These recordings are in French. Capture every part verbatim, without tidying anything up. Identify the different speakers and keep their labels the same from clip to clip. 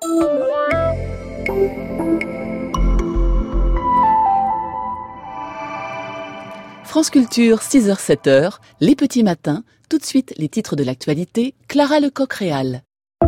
Speaker 1: France Culture, six heures sept heures, les petits matins, tout de suite les titres de l'actualité, Clara Lecoq-Réal.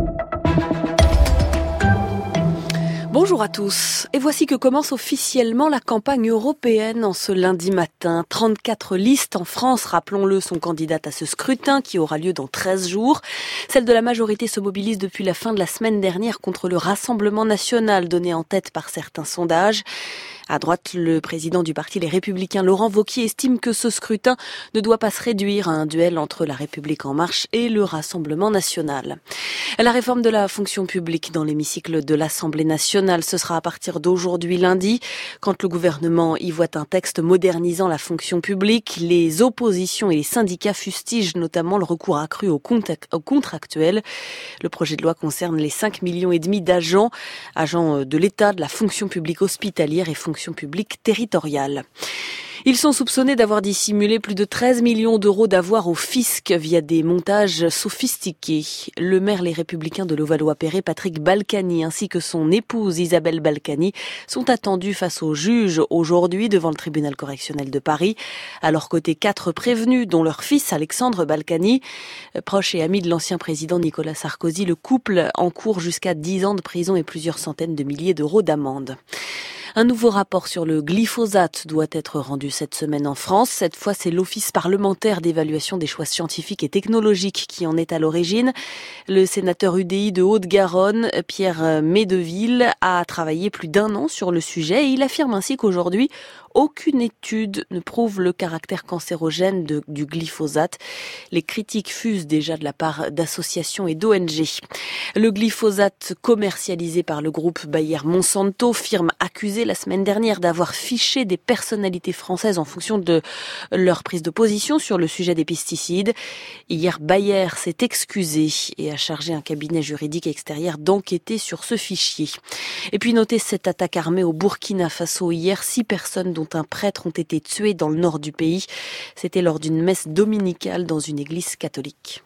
Speaker 2: Bonjour à tous, et voici que commence officiellement la campagne européenne en ce lundi matin. trente-quatre listes en France, rappelons-le, sont candidates à ce scrutin qui aura lieu dans treize jours. Celle de la majorité se mobilise depuis la fin de la semaine dernière contre le Rassemblement national donné en tête par certains sondages. À droite, le président du parti Les Républicains, Laurent Wauquiez, estime que ce scrutin ne doit pas se réduire à un duel entre La République En Marche et le Rassemblement national. La réforme de la fonction publique dans l'hémicycle de l'Assemblée nationale, ce sera à partir d'aujourd'hui lundi. Quand le gouvernement y voit un texte modernisant la fonction publique, les oppositions et les syndicats fustigent notamment le recours accru aux contractuels. Le projet de loi concerne les cinq millions et demi d'agents, agents de l'État, de la fonction publique hospitalière et fonction publique territoriale. Ils sont soupçonnés d'avoir dissimulé plus de treize millions d'euros d'avoirs au fisc via des montages sophistiqués. Le maire Les Républicains de Levallois-Perret, Patrick Balkany, ainsi que son épouse Isabelle Balkany, sont attendus face au juge aujourd'hui devant le tribunal correctionnel de Paris. À leur côté, quatre prévenus, dont leur fils Alexandre Balkany. Proche et ami de l'ancien président Nicolas Sarkozy, le couple encourt jusqu'à dix ans de prison et plusieurs centaines de milliers d'euros d'amende. Un nouveau rapport sur le glyphosate doit être rendu cette semaine en France. Cette fois, c'est l'Office parlementaire d'évaluation des choix scientifiques et technologiques qui en est à l'origine. Le sénateur U D I de Haute-Garonne, Pierre Médeville, a travaillé plus d'un an sur le sujet et il affirme ainsi qu'aujourd'hui, aucune étude ne prouve le caractère cancérogène de, du glyphosate. Les critiques fusent déjà de la part d'associations et d'O N G. Le glyphosate commercialisé par le groupe Bayer Monsanto, firme accusée la semaine dernière d'avoir fiché des personnalités françaises en fonction de leur prise de position sur le sujet des pesticides. Hier, Bayer s'est excusé et a chargé un cabinet juridique extérieur d'enquêter sur ce fichier. Et puis notez cette attaque armée au Burkina Faso hier. Six personnes dont un prêtre ont été tués dans le nord du pays. C'était lors d'une messe dominicale dans une église catholique.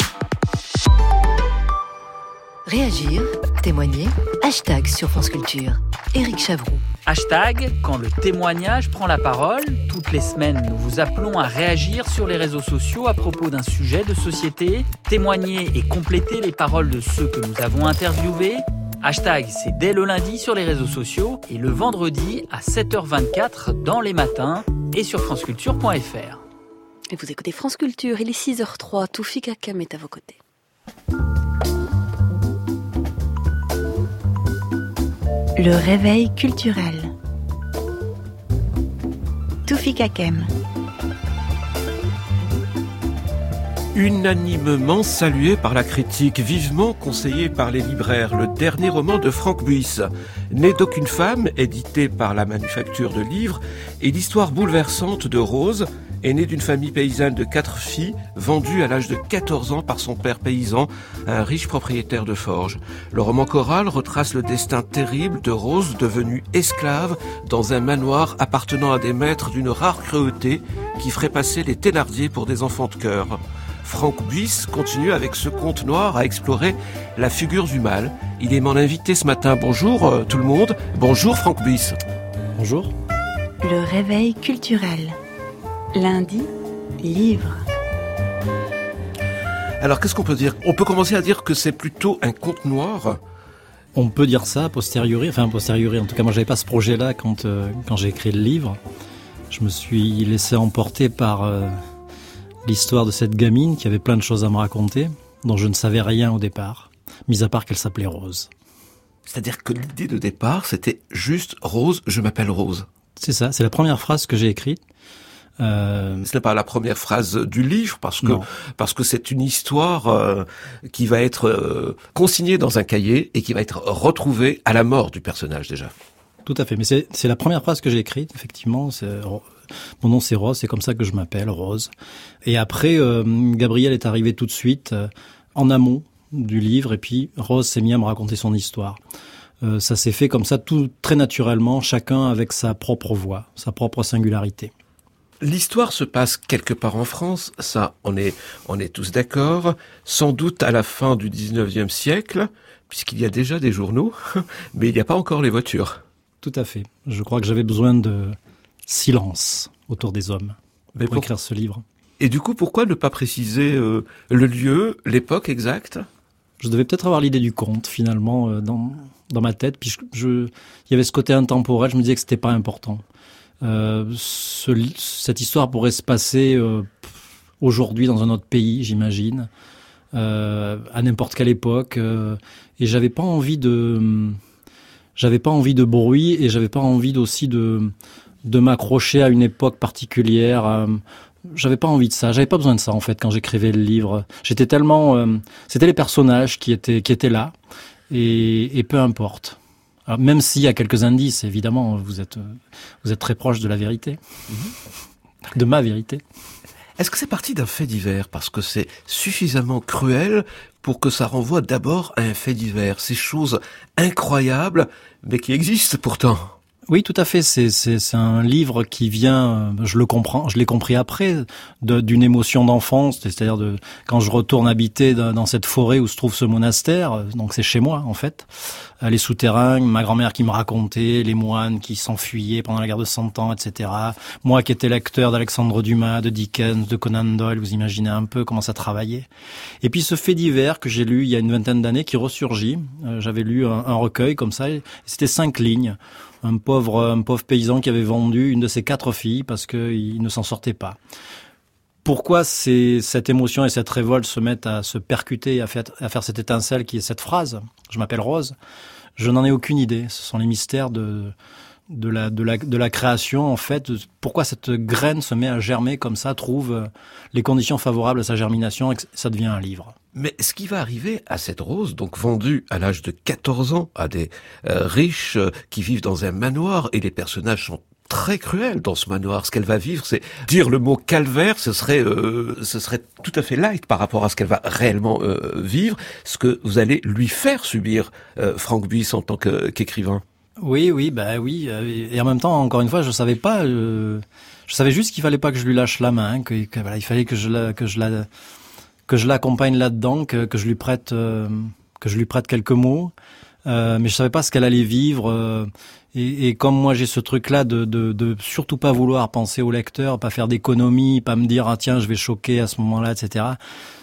Speaker 3: Réagir, témoigner, hashtag sur France Culture. Éric Chavroux.
Speaker 4: Hashtag quand le témoignage prend la parole. Toutes les semaines, nous vous appelons à réagir sur les réseaux sociaux à propos d'un sujet de société. Témoigner et compléter les paroles de ceux que nous avons interviewés. Hashtag, c'est dès le lundi sur les réseaux sociaux et le vendredi à sept heures vingt-quatre dans les matins et sur franceculture point f r.
Speaker 2: Et vous écoutez France Culture, il est six heures trois, Toufik Hakam est à vos côtés.
Speaker 5: Le réveil culturel. Toufik Hakam.
Speaker 6: Unanimement salué par la critique, vivement conseillé par les libraires, le dernier roman de Franck Buys, Né d'aucune femme, édité par la Manufacture de Livres, et l'histoire bouleversante de Rose, aînée d'une famille paysanne de quatre filles, vendue à l'âge de quatorze ans par son père paysan, un riche propriétaire de forge. Le roman choral retrace le destin terrible de Rose, devenue esclave dans un manoir appartenant à des maîtres d'une rare cruauté qui ferait passer les Thénardier pour des enfants de cœur. Franck Buys continue avec ce conte noir à explorer la figure du mal. Il est mon invité ce matin. Bonjour euh, tout le monde. Bonjour Franck Buys.
Speaker 7: Bonjour.
Speaker 5: Le réveil culturel. Lundi, livre.
Speaker 6: Alors qu'est-ce qu'on peut dire ? On peut commencer à dire que c'est plutôt un conte noir.
Speaker 7: On peut dire ça a posteriori, enfin a posteriori, en tout cas moi j'avais pas ce projet-là quand, euh, quand j'ai écrit le livre. Je me suis laissé emporter par euh, l'histoire de cette gamine qui avait plein de choses à me raconter, dont je ne savais rien au départ, mis à part qu'elle s'appelait Rose.
Speaker 6: C'est-à-dire que l'idée de départ, c'était juste « Rose, je m'appelle Rose ».
Speaker 7: C'est ça, c'est la première phrase que j'ai écrite.
Speaker 6: Euh... Ce n'est pas la première phrase du livre, parce que, parce que c'est une histoire euh, qui va être euh, consignée dans un cahier et qui va être retrouvée à la mort du personnage déjà.
Speaker 7: Tout à fait, mais c'est, c'est la première phrase que j'ai écrite, effectivement. C'est, mon nom c'est Rose, c'est comme ça que je m'appelle, Rose. Et après, euh, Gabriel est arrivé tout de suite euh, en amont du livre, et puis Rose s'est mis à me raconter son histoire. Euh, ça s'est fait comme ça, tout très naturellement, chacun avec sa propre voix, sa propre singularité.
Speaker 6: L'histoire se passe quelque part en France, ça, on est, on est tous d'accord, sans doute à la fin du dix-neuvième siècle, puisqu'il y a déjà des journaux, mais il n'y a pas encore les voitures.
Speaker 7: Tout à fait. Je crois que j'avais besoin de silence autour des hommes
Speaker 6: mais
Speaker 7: pour, pour écrire ce livre.
Speaker 6: Et du coup, pourquoi ne pas préciser euh, le lieu, l'époque exacte ?
Speaker 7: Je devais peut-être avoir l'idée du conte, finalement, euh, dans, dans ma tête. Puis je, je, il y avait ce côté intemporel, je me disais que c'était pas important. Euh, ce, cette histoire pourrait se passer euh, aujourd'hui dans un autre pays, j'imagine, euh, à n'importe quelle époque. Euh, et j'avais pas envie de, j'avais pas envie de bruit et j'avais pas envie aussi de, de m'accrocher à une époque particulière. Euh, J'avais pas envie de ça, j'avais pas besoin de ça en fait quand j'écrivais le livre. J'étais tellement, euh, c'était les personnages qui étaient qui étaient là et, et peu importe. Alors, même s'il y a quelques indices, évidemment, vous êtes vous êtes très proche de la vérité, mm-hmm. de ma vérité.
Speaker 6: Est-ce que c'est parti d'un fait divers parce que c'est suffisamment cruel pour que ça renvoie d'abord à un fait divers, ces choses incroyables mais qui existent pourtant?
Speaker 7: Oui, tout à fait. C'est, c'est, c'est un livre qui vient, je le comprends, je l'ai compris après, de, d'une émotion d'enfance, c'est-à-dire de quand je retourne habiter dans, dans cette forêt où se trouve ce monastère. Donc c'est chez moi en fait. Les souterrains, ma grand-mère qui me racontait, les moines qui s'enfuyaient pendant la guerre de Cent Ans, et cetera. Moi qui étais lecteur d'Alexandre Dumas, de Dickens, de Conan Doyle, vous imaginez un peu comment ça travaillait. Et puis ce fait divers que j'ai lu il y a une vingtaine d'années qui ressurgit. Euh, j'avais lu un, un recueil comme ça, et c'était cinq lignes. Un pauvre, un pauvre paysan qui avait vendu une de ses quatre filles parce qu'il ne s'en sortait pas. Pourquoi c'est, cette émotion et cette révolte se mettent à se percuter et à faire, à faire cette étincelle qui est cette phrase « Je m'appelle Rose », je n'en ai aucune idée. Ce sont les mystères de, de, la, de, la, de la création, en fait. Pourquoi cette graine se met à germer comme ça, trouve les conditions favorables à sa germination et que ça devient un livre.
Speaker 6: Mais ce qui va arriver à cette Rose, donc vendue à l'âge de quatorze ans à des euh, riches euh, qui vivent dans un manoir, et les personnages sont très cruels dans ce manoir. Ce qu'elle va vivre, c'est dire le mot calvaire, ce serait, euh, ce serait tout à fait light par rapport à ce qu'elle va réellement euh, vivre, ce que vous allez lui faire subir, euh, Franck Buys, en tant que, qu'écrivain.
Speaker 7: Oui, oui, bah oui. Et en même temps, encore une fois, je savais pas. Euh, je savais juste qu'il fallait pas que je lui lâche la main, que, que voilà, il fallait que je la, que je la que je l'accompagne là-dedans, que, que je lui prête, euh, que je lui prête quelques mots, euh, mais je savais pas ce qu'elle allait vivre. Euh, et, et comme moi j'ai ce truc-là de, de, de surtout pas vouloir penser au lecteur, pas faire d'économie, pas me dire ah tiens je vais choquer à ce moment-là, et cetera.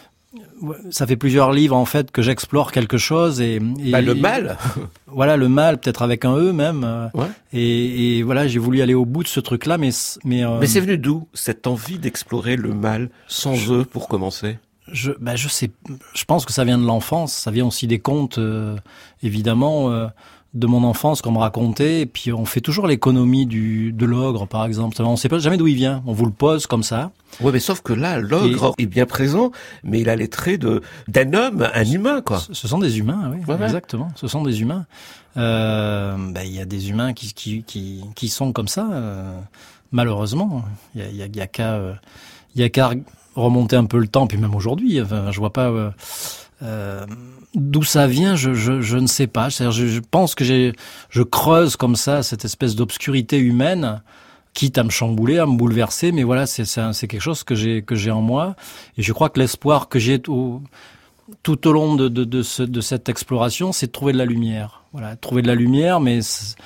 Speaker 7: Ça fait plusieurs livres en fait que j'explore quelque chose et, et
Speaker 6: bah, le mal.
Speaker 7: Voilà le mal, peut-être avec un E même.
Speaker 6: Ouais.
Speaker 7: Et, et voilà, j'ai voulu aller au bout de ce truc-là, mais mais. Euh,
Speaker 6: mais c'est venu d'où cette envie d'explorer le mal sans je... E pour commencer?
Speaker 7: Je, ben je sais, je pense que ça vient de l'enfance, ça vient aussi des contes, euh, évidemment, euh, de mon enfance qu'on me racontait. Et puis on fait toujours l'économie du de l'ogre, par exemple. On ne sait pas jamais d'où il vient. On vous le pose comme ça.
Speaker 6: Ouais, mais sauf que là, l'ogre et... est bien présent, mais il a les traits de d'un homme, un humain, quoi.
Speaker 7: Ce, ce sont des humains, oui, ouais, exactement. Ce sont des humains. Euh, ben il y a des humains qui qui qui qui sont comme ça, euh, malheureusement. Il y a il y a, y a qu'à euh, il y a qu'à remonter un peu le temps, puis même aujourd'hui, enfin, je vois pas euh, euh, d'où ça vient, je, je, je ne sais pas. C'est-à-dire, je, je pense que j'ai, je creuse comme ça cette espèce d'obscurité humaine, quitte à me chambouler, à me bouleverser, mais voilà, c'est, c'est, c'est quelque chose que j'ai, que j'ai en moi, et je crois que l'espoir que j'ai au, tout au long de, de, de, ce, de cette exploration, c'est de trouver de la lumière. Voilà, trouver de la lumière, mais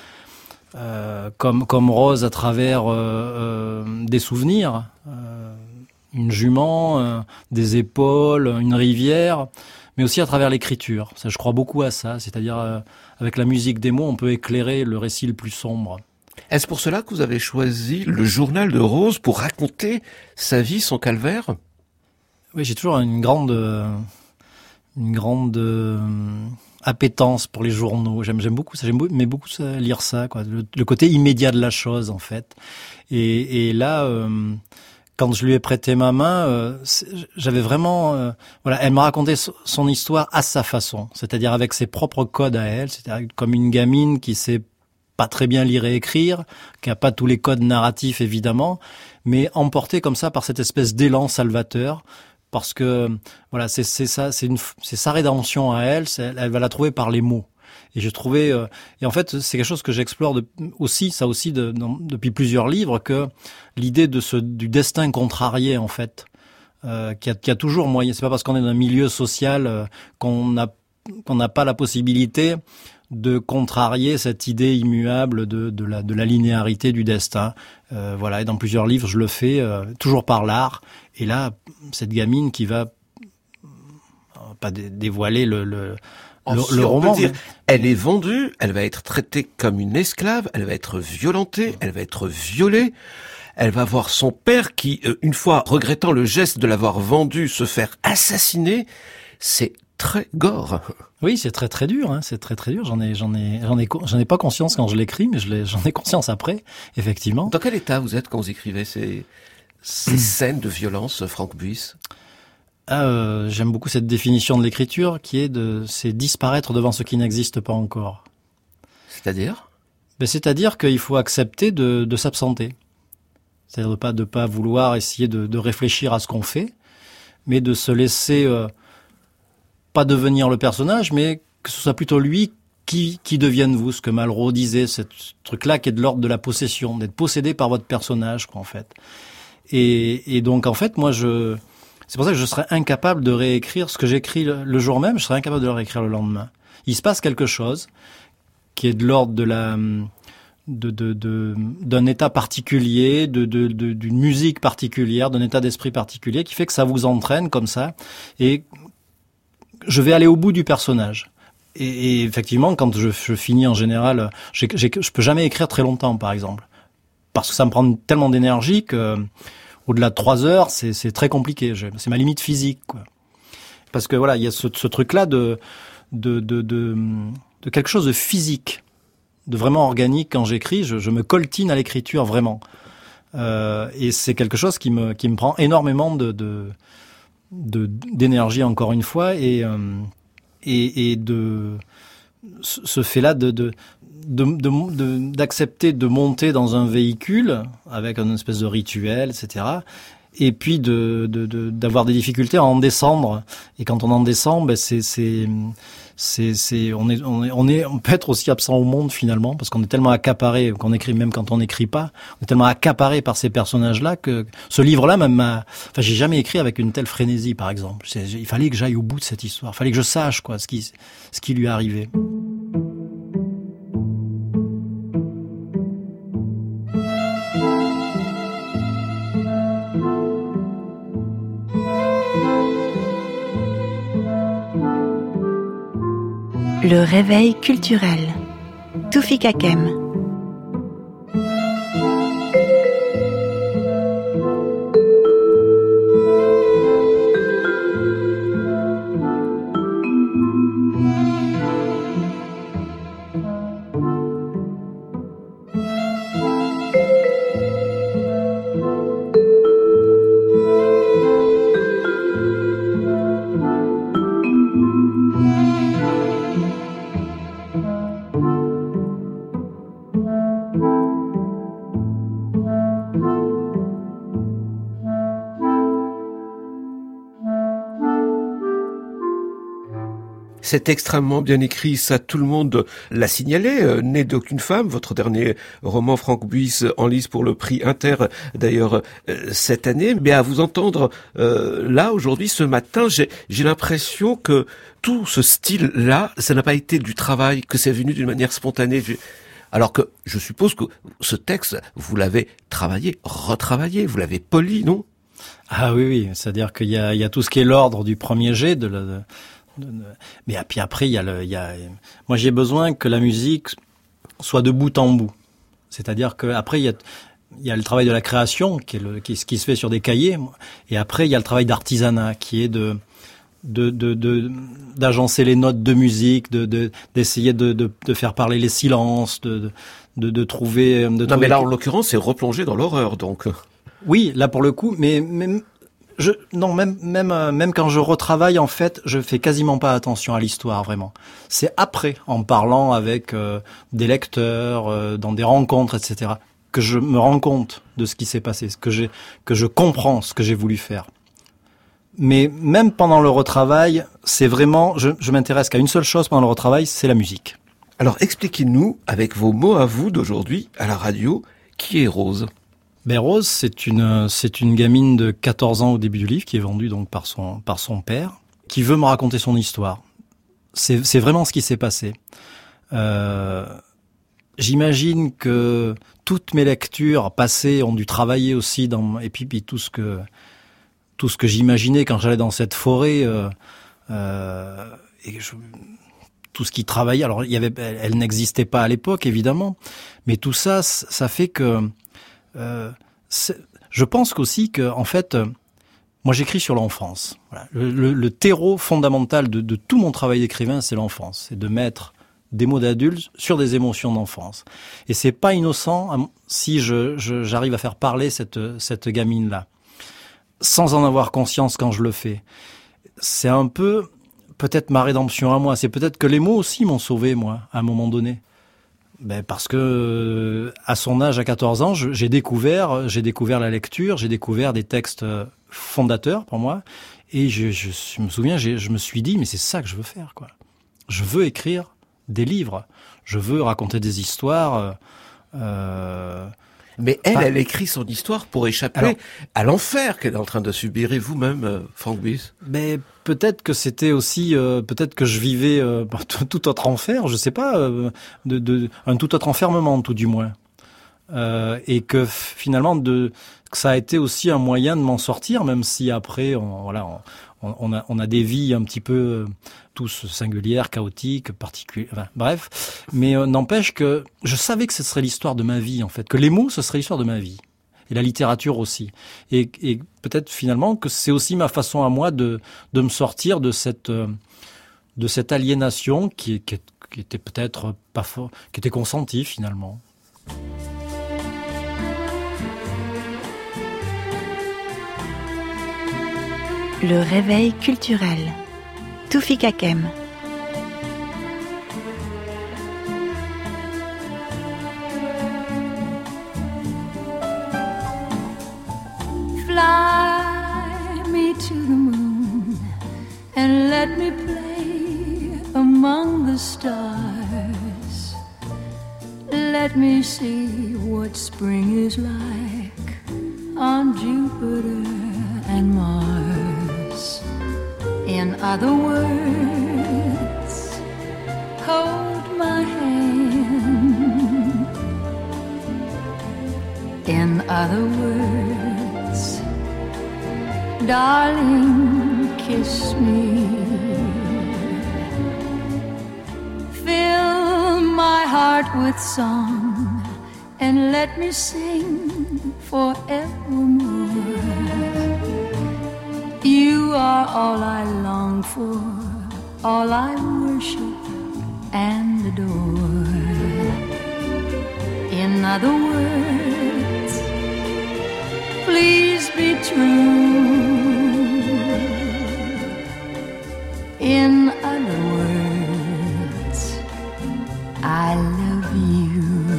Speaker 7: euh, comme, comme Rose à travers euh, euh, des souvenirs. Euh, une jument, euh, des épaules, une rivière, mais aussi à travers l'écriture. Ça, je crois beaucoup à ça, c'est-à-dire euh, avec la musique des mots, on peut éclairer le récit le plus sombre.
Speaker 6: Est-ce pour cela que vous avez choisi le journal de Rose pour raconter sa vie, son calvaire?
Speaker 7: Oui, j'ai toujours une grande, euh, une grande euh, appétence pour les journaux. J'aime, j'aime beaucoup ça, j'aime mais beaucoup ça, lire ça, quoi. Le, le côté immédiat de la chose, en fait. Et, et là. Euh, Quand je lui ai prêté ma main, euh, j'avais vraiment, euh, voilà, elle m'a raconté son histoire à sa façon, c'est-à-dire avec ses propres codes à elle, c'est-à-dire comme une gamine qui sait pas très bien lire et écrire, qui a pas tous les codes narratifs évidemment, mais emportée comme ça par cette espèce d'élan salvateur, parce que voilà, c'est c'est ça, c'est une, c'est sa rédemption à elle, elle, elle va la trouver par les mots. Et j'ai trouvé, euh, et en fait, c'est quelque chose que j'explore de, aussi, ça aussi, de, dans, depuis plusieurs livres, que l'idée de ce du destin contrarié, en fait, euh, qui a, qui a toujours moyen. C'est pas parce qu'on est dans un milieu social euh, qu'on a qu'on n'a pas la possibilité de contrarier cette idée immuable de, de la de la linéarité du destin. Euh, voilà. Et dans plusieurs livres, je le fais euh, toujours par l'art. Et là, cette gamine qui va euh, pas dé- dévoiler le le
Speaker 6: Le, le roman, dire, mais... elle est vendue, elle va être traitée comme une esclave, elle va être violentée, elle va être violée, elle va voir son père qui, une fois regrettant le geste de l'avoir vendue, se faire assassiner. C'est très gore.
Speaker 7: Oui, c'est très très dur, hein, c'est très très dur. J'en ai, j'en ai, j'en ai, j'en ai pas conscience quand je l'écris, mais je l'ai, j'en ai conscience après, effectivement.
Speaker 6: Dans quel état vous êtes quand vous écrivez ces, ces scènes de violence, Franck Buys?
Speaker 7: Euh, j'aime beaucoup cette définition de l'écriture qui est de c'est disparaître devant ce qui n'existe pas encore.
Speaker 6: C'est-à-dire
Speaker 7: ben, c'est-à-dire qu'il faut accepter de, de s'absenter. C'est-à-dire de pas de pas vouloir essayer de, de réfléchir à ce qu'on fait, mais de se laisser euh, pas devenir le personnage, mais que ce soit plutôt lui qui qui devienne vous. Ce que Malraux disait, ce truc-là qui est de l'ordre de la possession, d'être possédé par votre personnage, quoi, en fait. Et, et donc en fait, moi je C'est pour ça que je serais incapable de réécrire ce que j'écris le, le jour même, je serais incapable de le réécrire le lendemain. Il se passe quelque chose qui est de l'ordre de la, de, de, de, d'un état particulier, de, de, de, d'une musique particulière, d'un état d'esprit particulier qui fait que ça vous entraîne comme ça. Et je vais aller au bout du personnage. Et, et effectivement, quand je, je finis en général, j'ai, j'ai, je peux jamais écrire très longtemps, par exemple. Parce que ça me prend tellement d'énergie que, au-delà de trois heures, c'est, c'est très compliqué. Je, c'est ma limite physique, quoi. Parce que voilà, il y a ce, ce truc-là de, de, de, de, de quelque chose de physique, de vraiment organique quand j'écris. Je, je me coltine à l'écriture vraiment. Euh, et c'est quelque chose qui me, qui me prend énormément de, de, de d'énergie encore une fois et, euh, et, et de ce fait-là de, de De, de, de, d'accepter de monter dans un véhicule avec une espèce de rituel, et cetera. Et puis de, de, de, d'avoir des difficultés à en descendre. Et quand on en descend, ben c'est, c'est, c'est, c'est, on est, on est, on est, on peut être aussi absent au monde finalement, parce qu'on est tellement accaparé, qu'on écrit même quand on n'écrit pas, on est tellement accaparé par ces personnages-là que ce livre-là même m'a, enfin, j'ai jamais écrit avec une telle frénésie, par exemple. C'est, il fallait que j'aille au bout de cette histoire. Il fallait que je sache, quoi, ce qui, ce qui lui est arrivé.
Speaker 5: Le réveil culturel. Toufik Hakem.
Speaker 6: C'est extrêmement bien écrit, ça tout le monde l'a signalé. Euh, Né d'aucune femme, votre dernier roman Franck Buys en lice pour le prix Inter d'ailleurs euh, cette année. Mais à vous entendre euh, là aujourd'hui, ce matin, j'ai, j'ai l'impression que tout ce style-là, ça n'a pas été du travail, que c'est venu d'une manière spontanée. Alors que je suppose que ce texte, vous l'avez travaillé, retravaillé, vous l'avez poli, non ?
Speaker 7: Ah oui, oui, c'est-à-dire qu'il y a, il y a tout ce qui est l'ordre du premier jet de la... De... Mais puis après, il y a le, il y a. Moi, j'ai besoin que la musique soit de bout en bout. C'est-à-dire que après, il y a, il y a le travail de la création qui est le, qui, qui se fait sur des cahiers. Et après, il y a le travail d'artisanat qui est de, de, de, de d'agencer les notes de musique, de, de d'essayer de, de, de faire parler les silences, de, de, de trouver. De
Speaker 6: non,
Speaker 7: trouver...
Speaker 6: mais là, en l'occurrence, c'est replonger dans l'horreur, donc.
Speaker 7: Oui, là pour le coup, mais même. Je, non, même, même, même quand je retravaille, en fait, je fais quasiment pas attention à l'histoire, vraiment. C'est après, en parlant avec euh, des lecteurs, euh, dans des rencontres, et cetera, que je me rends compte de ce qui s'est passé, que j'ai, que je comprends ce que j'ai voulu faire. Mais même pendant le retravail, c'est vraiment, je, je m'intéresse qu'à une seule chose pendant le retravail, c'est la musique.
Speaker 6: Alors expliquez-nous, avec vos mots à vous d'aujourd'hui, à la radio, qui est Rose ?
Speaker 7: Ben Rose, c'est une, c'est une gamine de quatorze ans au début du livre, qui est vendue donc par son, par son père, qui veut me raconter son histoire. C'est, c'est vraiment ce qui s'est passé. Euh, j'imagine que toutes mes lectures passées ont dû travailler aussi dans, et puis, puis tout ce que, tout ce que j'imaginais quand j'allais dans cette forêt, euh, euh, et je, tout ce qui travaillait. Alors, il y avait, elle, elle n'existait pas à l'époque, évidemment, mais tout ça, ça fait que, euh, je pense qu'aussi que, en fait, moi, j'écris sur l'enfance. Voilà. Le, le, le terreau fondamental de, de tout mon travail d'écrivain, c'est l'enfance. C'est de mettre des mots d'adultes sur des émotions d'enfance. Et c'est pas innocent si je, je, j'arrive à faire parler cette, cette gamine-là, sans en avoir conscience quand je le fais. C'est un peu, peut-être ma rédemption à moi. C'est peut-être que les mots aussi m'ont sauvé, moi, à un moment donné. Ben parce que à son âge, à quatorze ans, je, j'ai découvert, j'ai découvert la lecture, j'ai découvert des textes fondateurs pour moi, et je, je, je me souviens, j'ai, je me suis dit, mais c'est ça que je veux faire, quoi. Je veux écrire des livres, je veux raconter des histoires. Euh,
Speaker 6: Mais elle,
Speaker 7: Enfin,
Speaker 6: elle écrit son histoire pour échapper
Speaker 7: alors,
Speaker 6: à l'enfer qu'elle est en train de subir. Et vous-même, euh, Franck Buis ?
Speaker 7: Mais peut-être que c'était aussi, euh, peut-être que je vivais euh, tout autre enfer, je sais pas, euh, de, de, un tout autre enfermement, tout du moins, euh, et que finalement, de, que ça a été aussi un moyen de m'en sortir, même si après, on, voilà, on, on, a, on a des vies un petit peu euh, tous singulières, chaotiques, particulières, enfin, bref. Mais euh, n'empêche que je savais que ce serait l'histoire de ma vie, en fait, que les mots, ce serait l'histoire de ma vie. Et la littérature aussi. Et, et peut-être finalement que c'est aussi ma façon à moi de, de me sortir de cette, de cette aliénation qui, qui, qui était peut-être pas fort, qui était consentie finalement.
Speaker 5: Le réveil culturel. Toufik Hakem.
Speaker 8: Fly me to the moon and let me play among the stars. Let me see what spring is like on Jupiter and Mars. In other words, hold my hand. In other words, darling, kiss me. Fill my heart with song and let me sing forevermore. You are all I long for, all I worship and adore. In other words, please be true. In other words, I love you.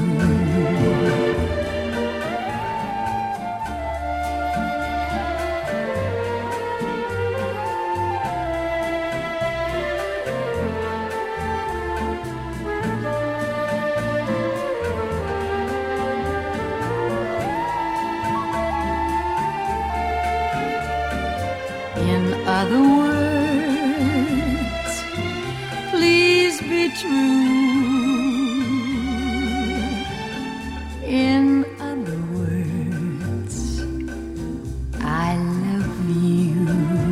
Speaker 8: In other words, please be true. In other words, I love you.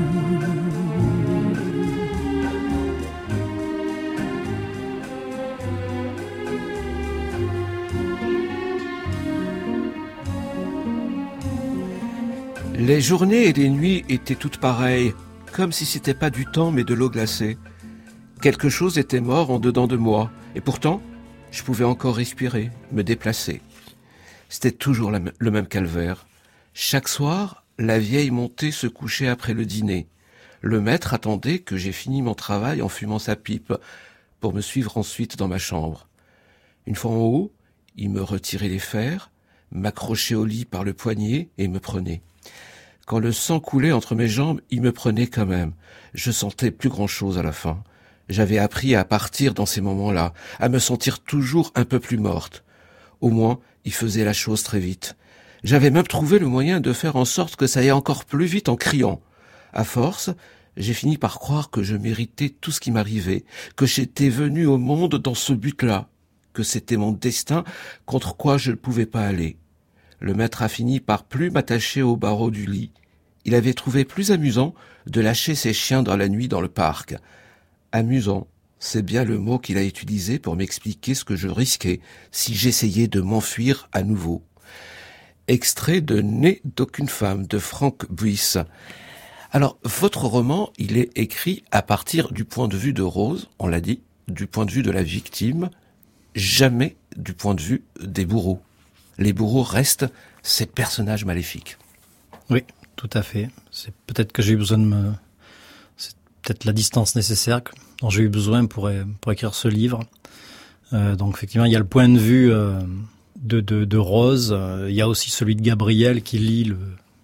Speaker 6: Les journées et les nuits étaient toutes pareilles, comme si c'était pas du temps mais de l'eau glacée. Quelque chose était mort en dedans de moi, et pourtant, je pouvais encore respirer, me déplacer. C'était toujours la, le même calvaire. Chaque soir, la vieille montée se couchait après le dîner. Le maître attendait que j'aie fini mon travail en fumant sa pipe, pour me suivre ensuite dans ma chambre. Une fois en haut, il me retirait les fers, m'accrochait au lit par le poignet et me prenait. Quand le sang coulait entre mes jambes, il me prenait quand même. Je sentais plus grand-chose à la fin. J'avais appris à partir dans ces moments-là, à me sentir toujours un peu plus morte. Au moins, il faisait la chose très vite. J'avais même trouvé le moyen de faire en sorte que ça aille encore plus vite en criant. À force, j'ai fini par croire que je méritais tout ce qui m'arrivait, que j'étais venu au monde dans ce but-là, que c'était mon destin contre quoi je ne pouvais pas aller. Le maître a fini par plus m'attacher au barreau du lit. Il avait trouvé plus amusant de lâcher ses chiens dans la nuit dans le parc. Amusant, c'est bien le mot qu'il a utilisé pour m'expliquer ce que je risquais si j'essayais de m'enfuir à nouveau. Extrait de Né d'aucune femme de Frank Buys. Alors, votre roman, il est écrit à partir du point de vue de Rose, on l'a dit, du point de vue de la victime, jamais du point de vue des bourreaux. Les bourreaux restent ces personnages maléfiques.
Speaker 7: Oui, tout à fait. C'est peut-être que j'ai eu besoin de me... C'est peut-être la distance nécessaire dont j'ai eu besoin pour, pour écrire ce livre. Euh, donc effectivement, il y a le point de vue euh, de, de, de Rose. Euh, il y a aussi celui de Gabriel qui lit, le,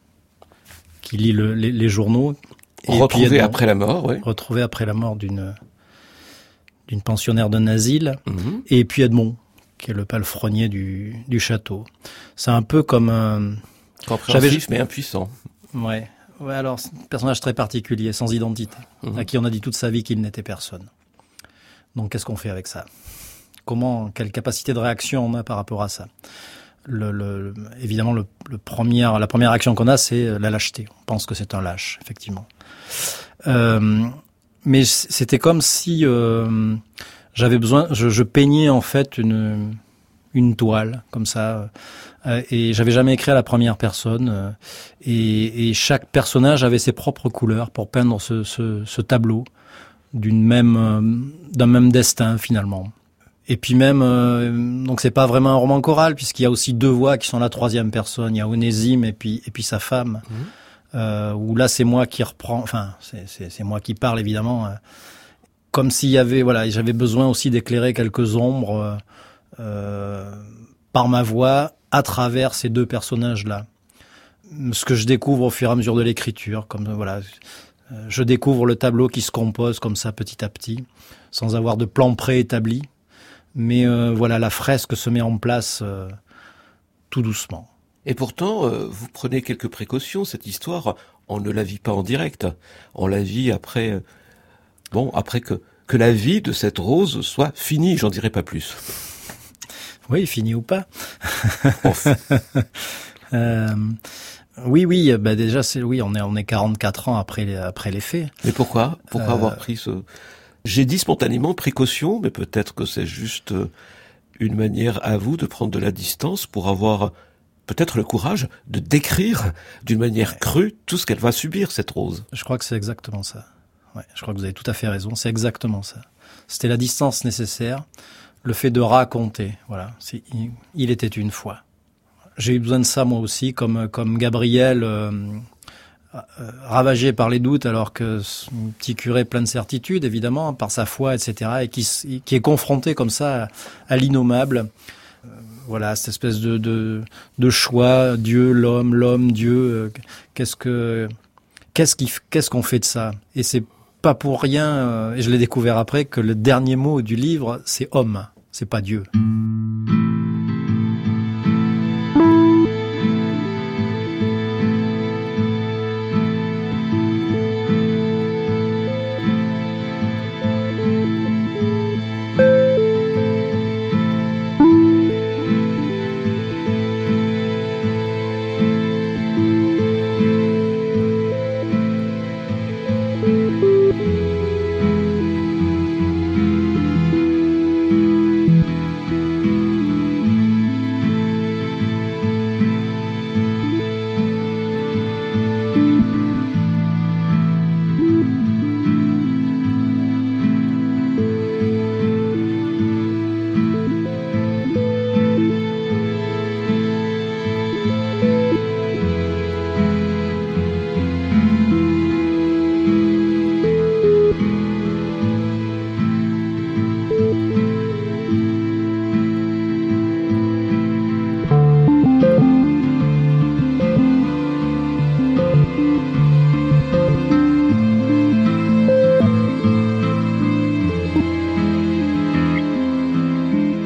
Speaker 7: qui lit le, les, les journaux.
Speaker 6: Et retrouvé puis, après la mort, oui.
Speaker 7: Retrouvé après la mort d'une, d'une pensionnaire d'un asile.
Speaker 6: Mmh.
Speaker 7: Et puis Edmond, qui est le palefrenier du, du château. C'est un peu comme un...
Speaker 6: compréhensif mais impuissant.
Speaker 7: Ouais. Ouais, alors, c'est un personnage très particulier, sans identité, mmh. à qui on a dit toute sa vie qu'il n'était personne. Donc, qu'est-ce qu'on fait avec ça ? Comment, quelle capacité de réaction on a par rapport à ça ? le, le, Évidemment, le, le premier, la première réaction qu'on a, c'est la lâcheté. On pense que c'est un lâche, effectivement. Euh, mais c'était comme si euh, j'avais besoin, je, je peignais en fait une, une toile, comme ça. Euh, et j'avais jamais écrit à la première personne. Euh, et, et chaque personnage avait ses propres couleurs pour peindre ce, ce, ce tableau d'une même, euh, d'un même destin finalement. Et puis même, euh, donc c'est pas vraiment un roman choral puisqu'il y a aussi deux voix qui sont la troisième personne. Il y a Onésime et puis et puis sa femme. Mmh. Euh, où là c'est moi qui reprends. Enfin, c'est, c'est, c'est moi qui parle évidemment. Euh, comme s'il y avait, voilà, j'avais besoin aussi d'éclairer quelques ombres euh, euh, par ma voix à travers ces deux personnages-là. Ce que je découvre au fur et à mesure de l'écriture, comme voilà, je découvre le tableau qui se compose comme ça petit à petit, sans avoir de plan préétabli. Mais euh, voilà, la fresque se met en place euh, tout doucement.
Speaker 6: Et pourtant, euh, vous prenez quelques précautions. Cette histoire, on ne la vit pas en direct. On la vit après, euh, bon, après que que la vie de cette Rose soit finie. J'en dirai pas plus.
Speaker 7: Oui, fini ou pas. euh, oui, oui, bah déjà, c'est oui, on est on est quarante-quatre ans après les, après les faits.
Speaker 6: Mais pourquoi Pourquoi euh... avoir pris ce J'ai dit spontanément précaution, mais peut-être que c'est juste une manière à vous de prendre de la distance pour avoir peut-être le courage de décrire d'une manière crue tout ce qu'elle va subir, cette Rose.
Speaker 7: Je crois que c'est exactement ça. Ouais, je crois que vous avez tout à fait raison, c'est exactement ça. C'était la distance nécessaire. Le fait de raconter, voilà, c'est, il, il était une fois. J'ai eu besoin de ça moi aussi, comme comme Gabriel, euh, euh, ravagé par les doutes, alors que un petit curé plein de certitudes, évidemment, par sa foi, et cetera, et qui qui est confronté comme ça à, à l'innommable. Euh, voilà, cette espèce de de de choix, Dieu, l'homme, l'homme, Dieu. Euh, qu'est-ce que qu'est-ce qui qu'est-ce qu'on fait de ça ? Et c'est pas pour rien, euh, et je l'ai découvert après, que le dernier mot du livre, c'est homme. C'est pas Dieu.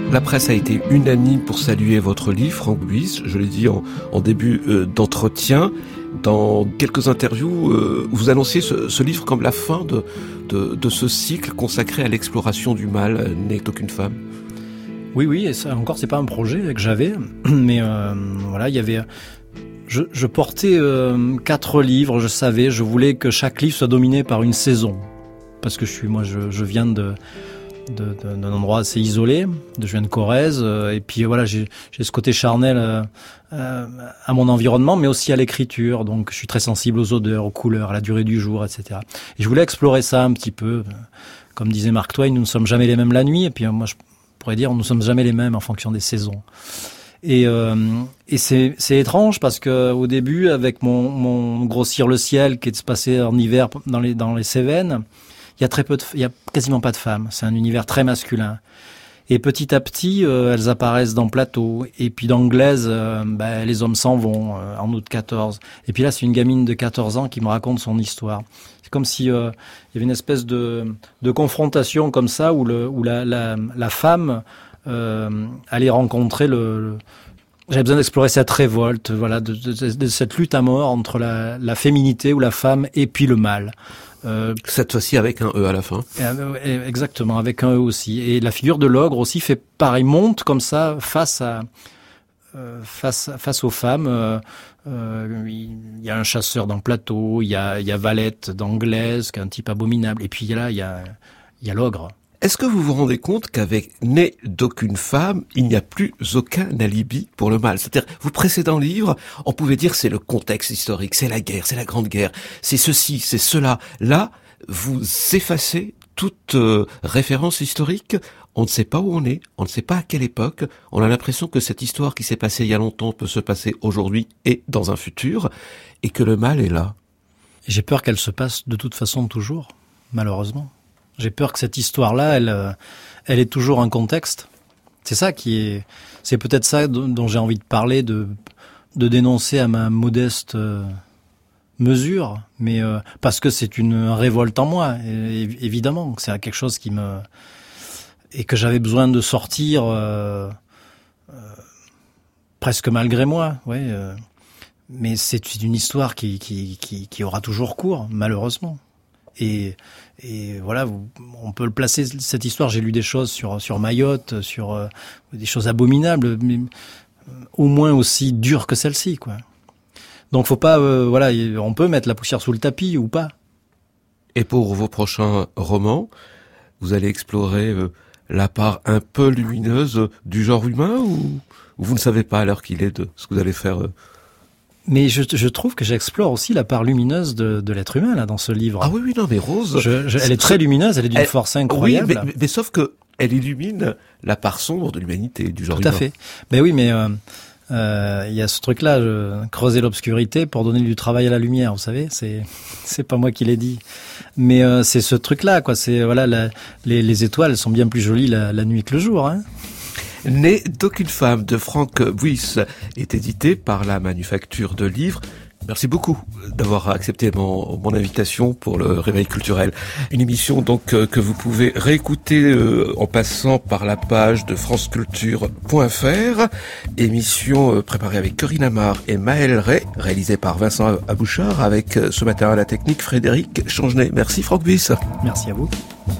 Speaker 6: La presse a été unanime pour saluer votre livre, Franck Buys. Je l'ai dit en, en début euh, d'entretien. Dans quelques interviews, euh, vous annonciez ce, ce livre comme la fin de, de, de ce cycle consacré à l'exploration du mal, N'est aucune femme.
Speaker 7: Oui, oui, et ça encore, c'est pas un projet que j'avais, mais euh, voilà, il y avait... Je, je portais euh, quatre livres, je savais, je voulais que chaque livre soit dominé par une saison. Parce que je suis, moi, je, je viens de... De, de, d'un endroit assez isolé, de, je viens de Corrèze, euh, et puis voilà, j'ai, j'ai ce côté charnel euh, euh, à mon environnement, mais aussi à l'écriture, donc je suis très sensible aux odeurs, aux couleurs, à la durée du jour, et cetera. Et je voulais explorer ça un petit peu, comme disait Mark Twain, nous ne sommes jamais les mêmes la nuit, et puis euh, moi je pourrais dire, nous ne sommes jamais les mêmes en fonction des saisons. Et, euh, et c'est, c'est étrange parce que au début, avec mon, mon Grossir le ciel, qui est de se passer en hiver dans les, dans les Cévennes, il y a très peu de, il y a quasiment pas de femmes. C'est un univers très masculin. Et petit à petit, euh, elles apparaissent dans Plateau. Et puis d'Anglaise, euh, bah, les hommes s'en vont euh, en août quatorze. Et puis là, c'est une gamine de quatorze ans qui me raconte son histoire. C'est comme si euh, il y avait une espèce de, de confrontation comme ça où, le, où la, la, la femme euh, allait rencontrer le, le j'avais besoin d'explorer cette révolte, voilà, de, de, de cette lutte à mort entre la, la féminité ou la femme et puis le mal.
Speaker 6: Euh, Cette fois-ci avec un E à la fin.
Speaker 7: Exactement, avec un E aussi. Et la figure de l'ogre aussi fait pareil, monte comme ça face à euh, face face aux femmes. Euh, euh, il y a un chasseur dans Plateau, il y a il y a Valette d'Anglaise, qui est un type abominable. Et puis là, il y a il y a l'ogre.
Speaker 6: Est-ce que vous vous rendez compte qu'avec N'est d'aucune femme, il n'y a plus aucun alibi pour le mal? C'est-à-dire, vous précédent livre, on pouvait dire c'est le contexte historique, c'est la guerre, c'est la Grande Guerre, c'est ceci, c'est cela. Là, vous effacez toute euh, référence historique. On ne sait pas où on est, on ne sait pas à quelle époque. On a l'impression que cette histoire qui s'est passée il y a longtemps peut se passer aujourd'hui et dans un futur, et que le mal est là.
Speaker 7: J'ai peur qu'elle se passe de toute façon toujours, malheureusement. J'ai peur que cette histoire-là, elle, elle est toujours un contexte. C'est ça qui est, c'est peut-être ça dont j'ai envie de parler, de, de dénoncer à ma modeste mesure, mais euh, parce que c'est une révolte en moi, et, évidemment. C'est quelque chose qui me, et que j'avais besoin de sortir, euh, euh, presque malgré moi, ouais. Euh, mais c'est une histoire qui, qui, qui, qui aura toujours cours, malheureusement. Et, et voilà, on peut le placer, cette histoire, j'ai lu des choses sur, sur Mayotte, sur euh, des choses abominables, mais au moins aussi dures que celle-ci, quoi. Donc faut pas, euh, voilà, on peut mettre la poussière sous le tapis ou pas.
Speaker 6: Et pour vos prochains romans, vous allez explorer euh, la part un peu lumineuse du genre humain, ou, ou vous ne savez pas à l'heure qu'il est de ce que vous allez faire euh...
Speaker 7: Mais je, je trouve que j'explore aussi la part lumineuse de, de l'être humain là dans ce livre.
Speaker 6: Ah oui, oui, non, mais Rose,
Speaker 7: je, je, elle est très lumineuse, elle est d'une elle, force incroyable.
Speaker 6: Oui, mais, mais, mais sauf que elle illumine la part sombre de l'humanité, du genre
Speaker 7: Tout
Speaker 6: humain.
Speaker 7: Tout à fait. Ben oui, mais euh, euh, il y a ce truc-là, je, creuser l'obscurité pour donner du travail à la lumière. Vous savez, c'est c'est pas moi qui l'ai dit, mais euh, c'est ce truc-là, quoi. C'est voilà, la, les, les étoiles sont bien plus jolies la, la nuit que le jour, hein.
Speaker 6: N'est d'aucune femme de Franck Buys est édité par la Manufacture de Livres. Merci beaucoup d'avoir accepté mon, mon invitation pour le Réveil culturel. Une émission donc euh, que vous pouvez réécouter euh, en passant par la page de franceculture point f r. Émission euh, préparée avec Corinne Amar et Maëlle Ray, réalisée par Vincent Abouchard, avec euh, ce matin à la technique Frédéric Changenet. Merci Franck Buys.
Speaker 7: Merci à vous.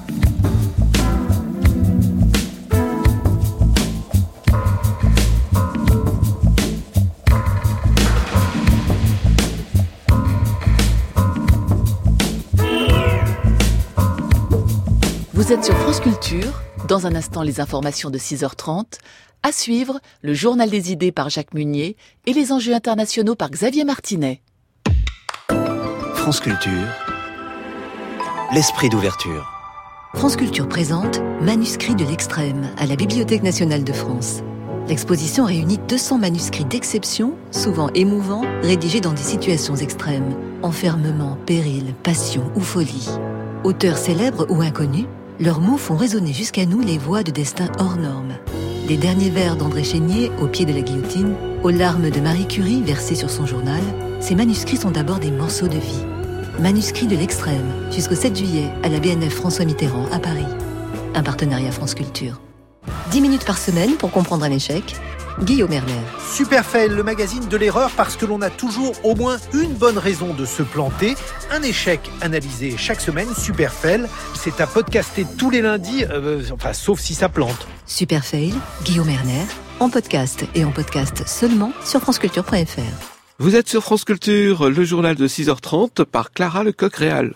Speaker 1: Vous êtes sur France Culture. Dans un instant, les informations de six heures trente. À suivre, le Journal des idées par Jacques Munier et les enjeux internationaux par Xavier Martinet.
Speaker 9: France Culture, l'esprit d'ouverture.
Speaker 3: France Culture présente Manuscrits de l'extrême à la Bibliothèque nationale de France. L'exposition réunit deux cents manuscrits d'exception, souvent émouvants, rédigés dans des situations extrêmes. Enfermement, péril, passion ou folie. Auteurs célèbres ou inconnus, leurs mots font résonner jusqu'à nous les voix de destins hors normes. Des derniers vers d'André Chénier au pied de la guillotine, aux larmes de Marie Curie versées sur son journal, ces manuscrits sont d'abord des morceaux de vie. Manuscrits de l'extrême, jusqu'au sept juillet, à la B N F François Mitterrand, à Paris. Un partenariat France Culture. dix minutes par semaine pour comprendre un échec. Guillaume Erner.
Speaker 10: Superfail, le magazine de l'erreur parce que l'on a toujours au moins une bonne raison de se planter. Un échec analysé chaque semaine. Superfail, c'est à podcaster tous les lundis, euh, enfin sauf si ça plante.
Speaker 3: Superfail, Guillaume Erner, en podcast et en podcast seulement sur franceculture point f r.
Speaker 6: Vous êtes sur France Culture, le journal de six heures trente par Clara Lecoq-Réal.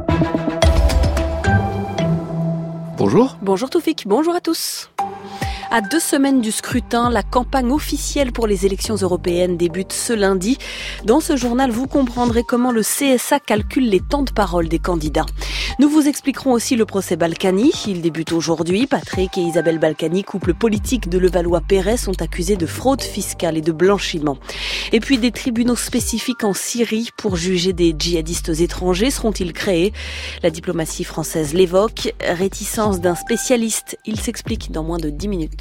Speaker 6: Bonjour.
Speaker 2: Bonjour Toufik, bonjour à tous. À deux semaines du scrutin, la campagne officielle pour les élections européennes débute ce lundi. Dans ce journal, vous comprendrez comment le C S A calcule les temps de parole des candidats. Nous vous expliquerons aussi le procès Balkany. Il débute aujourd'hui. Patrick et Isabelle Balkany, couple politique de Levallois-Perret, sont accusés de fraude fiscale et de blanchiment. Et puis des tribunaux spécifiques en Syrie pour juger des djihadistes étrangers seront-ils créés? La diplomatie française l'évoque. Réticence d'un spécialiste. Il s'explique dans moins de dix minutes.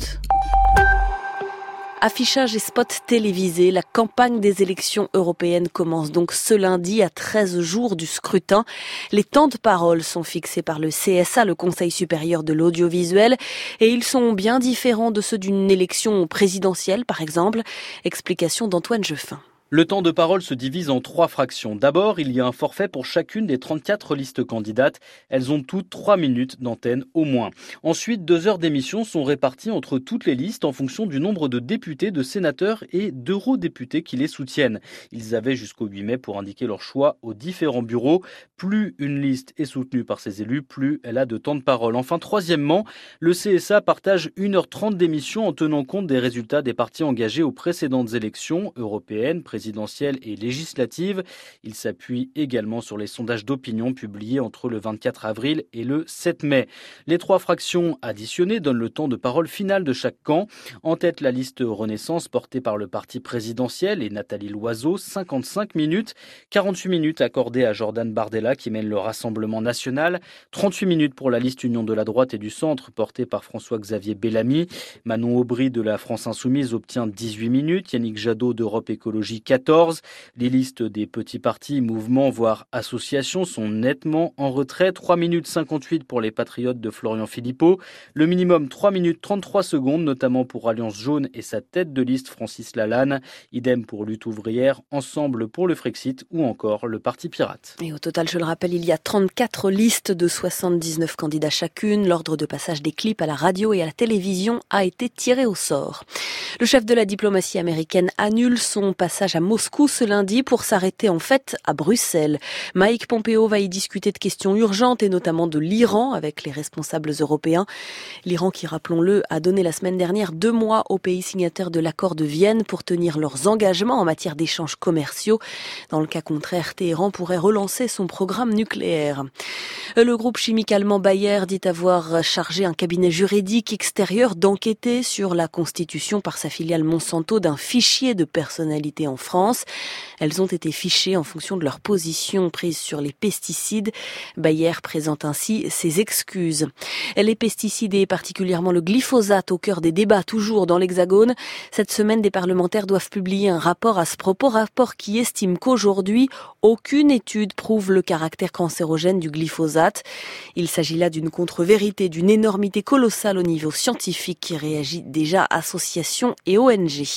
Speaker 2: Affichage et spots télévisés, la campagne des élections européennes commence donc ce lundi à treize jours du scrutin. Les temps de parole sont fixés par le C S A, le Conseil supérieur de l'audiovisuel, et ils sont bien différents de ceux d'une élection présidentielle par exemple. Explication d'Antoine Jeffin.
Speaker 11: Le temps de parole se divise en trois fractions. D'abord, il y a un forfait pour chacune des trente-quatre listes candidates. Elles ont toutes trois minutes d'antenne au moins. Ensuite, deux heures d'émission sont réparties entre toutes les listes en fonction du nombre de députés, de sénateurs et d'eurodéputés qui les soutiennent. Ils avaient jusqu'au huit mai pour indiquer leur choix aux différents bureaux. Plus une liste est soutenue par ses élus, plus elle a de temps de parole. Enfin, troisièmement, le C S A partage une heure trente d'émission en tenant compte des résultats des partis engagés aux précédentes élections européennes, présidentielle et législative. Il s'appuie également sur les sondages d'opinion publiés entre le vingt-quatre avril et le sept mai. Les trois fractions additionnées donnent le temps de parole final de chaque camp. En tête, la liste Renaissance portée par le parti présidentiel et Nathalie Loiseau, cinquante-cinq minutes. quarante-huit minutes accordées à Jordan Bardella qui mène le Rassemblement national. trente-huit minutes pour la liste Union de la droite et du centre portée par François-Xavier Bellamy. Manon Aubry de la France Insoumise obtient dix-huit minutes. Yannick Jadot d'Europe Écologie quatorze. Les listes des petits partis, mouvements, voire associations sont nettement en retrait. trois minutes cinquante-huit pour les Patriotes de Florian Philippot. Le minimum trois minutes trente-trois secondes, notamment pour Alliance Jaune et sa tête de liste Francis Lalanne. Idem pour Lutte ouvrière, Ensemble pour le Frexit ou encore le Parti pirate.
Speaker 2: Et au total, je le rappelle, il y a trente-quatre listes de soixante-dix-neuf candidats chacune. L'ordre de passage des clips à la radio et à la télévision a été tiré au sort. Le chef de la diplomatie américaine annule son passage à Moscou ce lundi pour s'arrêter en fait à Bruxelles. Mike Pompeo va y discuter de questions urgentes et notamment de l'Iran avec les responsables européens. L'Iran qui, rappelons-le, a donné la semaine dernière deux mois aux pays signataires de l'accord de Vienne pour tenir leurs engagements en matière d'échanges commerciaux. Dans le cas contraire, Téhéran pourrait relancer son programme nucléaire. Le groupe chimique allemand Bayer dit avoir chargé un cabinet juridique extérieur d'enquêter sur la constitution par sa filiale Monsanto d'un fichier de personnalités en France. Elles ont été fichées en fonction de leur position prise sur les pesticides. Bayer présente ainsi ses excuses. Les pesticides et particulièrement le glyphosate au cœur des débats toujours dans l'Hexagone. Cette semaine, des parlementaires doivent publier un rapport à ce propos, rapport qui estime qu'aujourd'hui, aucune étude prouve le caractère cancérogène du glyphosate. Il s'agit là d'une contre-vérité, d'une énormité colossale au niveau scientifique qui réagit déjà associations et O N G.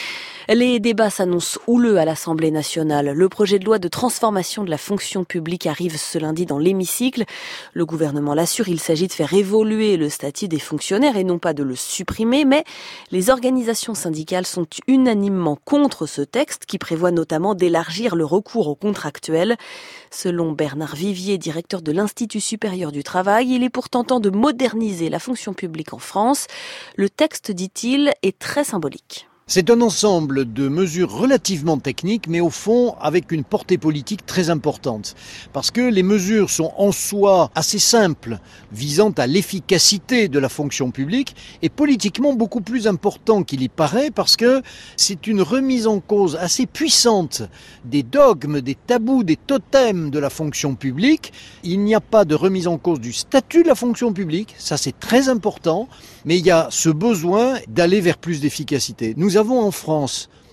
Speaker 2: Les débats s'annoncent houleux à l'Assemblée nationale. Le projet de loi de transformation de la fonction publique arrive ce lundi dans l'hémicycle. Le gouvernement l'assure, il s'agit de faire évoluer le statut des fonctionnaires et non pas de le supprimer, mais les organisations syndicales sont unanimement contre ce texte qui prévoit notamment d'élargir le recours aux contractuels. Selon Bernard Vivier, directeur de l'Institut supérieur du travail, il est pourtant temps de moderniser la fonction publique en France. Le texte, dit-il, est très symbolique.
Speaker 12: C'est un ensemble de mesures relativement techniques, mais au fond avec une portée politique très importante. Parce que les mesures sont en soi assez simples, visant à l'efficacité de la fonction publique, et politiquement beaucoup plus important qu'il y paraît, parce que c'est une remise en cause assez puissante des dogmes, des tabous, des totems de la fonction publique. Il n'y a pas de remise en cause du statut de la fonction publique, ça c'est très important, mais il y a ce besoin d'aller vers plus d'efficacité. Nous avons en France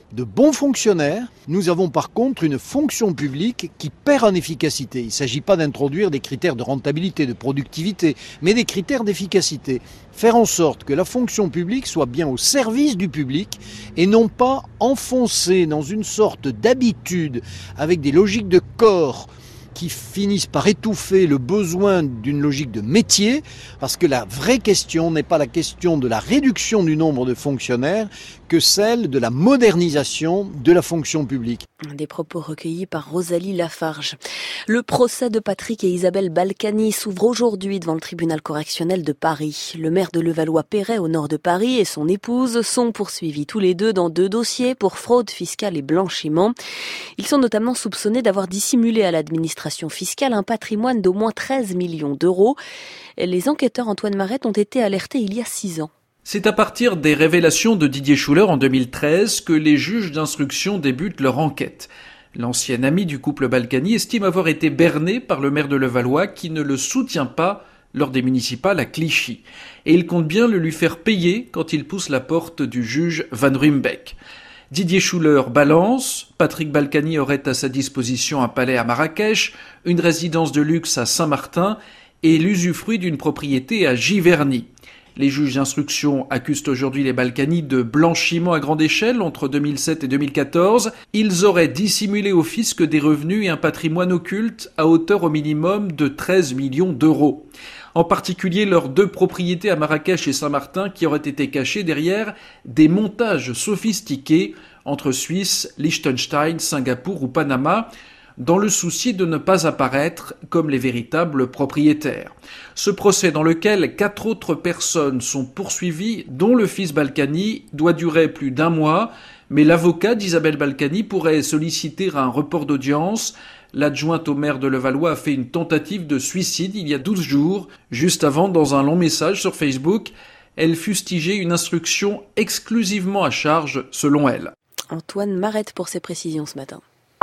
Speaker 12: de bons fonctionnaires. Nous avons par contre une fonction publique qui perd en efficacité. Il ne s'agit pas d'introduire des critères de rentabilité, de productivité, mais des critères d'efficacité. Faire en sorte que la fonction publique soit bien au service du public et non pas enfoncée dans une sorte d'habitude avec des logiques de corps qui finissent par étouffer le besoin d'une logique de métier, parce que la vraie question n'est pas la question de la réduction du nombre de fonctionnaires que celle de la modernisation de la fonction publique.
Speaker 2: Des propos recueillis par Rosalie Lafarge. Le procès de Patrick et Isabelle Balkany s'ouvre aujourd'hui devant le tribunal correctionnel de Paris. Le maire de Levallois-Perret, au nord de Paris, et son épouse sont poursuivis tous les deux dans deux dossiers pour fraude fiscale et blanchiment. Ils sont notamment soupçonnés d'avoir dissimulé à l'administration fiscale un patrimoine d'au moins treize millions d'euros. Les enquêteurs Antoine Marette ont été alertés il y a six ans.
Speaker 13: C'est à partir des révélations de Didier Schuller en deux mille treize que les juges d'instruction débutent leur enquête. L'ancien ami du couple Balkany estime avoir été berné par le maire de Levallois qui ne le soutient pas lors des municipales à Clichy. Et il compte bien le lui faire payer quand il pousse la porte du juge Van Ruymbeck. Didier Schuller balance, Patrick Balkany aurait à sa disposition un palais à Marrakech, une résidence de luxe à Saint-Martin et l'usufruit d'une propriété à Giverny. Les juges d'instruction accusent aujourd'hui les Balkany de blanchiment à grande échelle entre deux mille sept et deux mille quatorze. Ils auraient dissimulé au fisc des revenus et un patrimoine occulte à hauteur au minimum de treize millions d'euros. En particulier leurs deux propriétés à Marrakech et Saint-Martin qui auraient été cachées derrière des montages sophistiqués entre Suisse, Liechtenstein, Singapour ou Panama, dans le souci de ne pas apparaître comme les véritables propriétaires. Ce procès dans lequel quatre autres personnes sont poursuivies, dont le fils Balkany, doit durer plus d'un mois, mais l'avocat d'Isabelle Balkany pourrait solliciter un report d'audience. L'adjointe au maire de Levallois a fait une tentative de suicide il y a douze jours. Juste avant, dans un long message sur Facebook, elle fustigeait une instruction exclusivement à charge, selon elle.
Speaker 2: Antoine Marette pour ses précisions ce matin.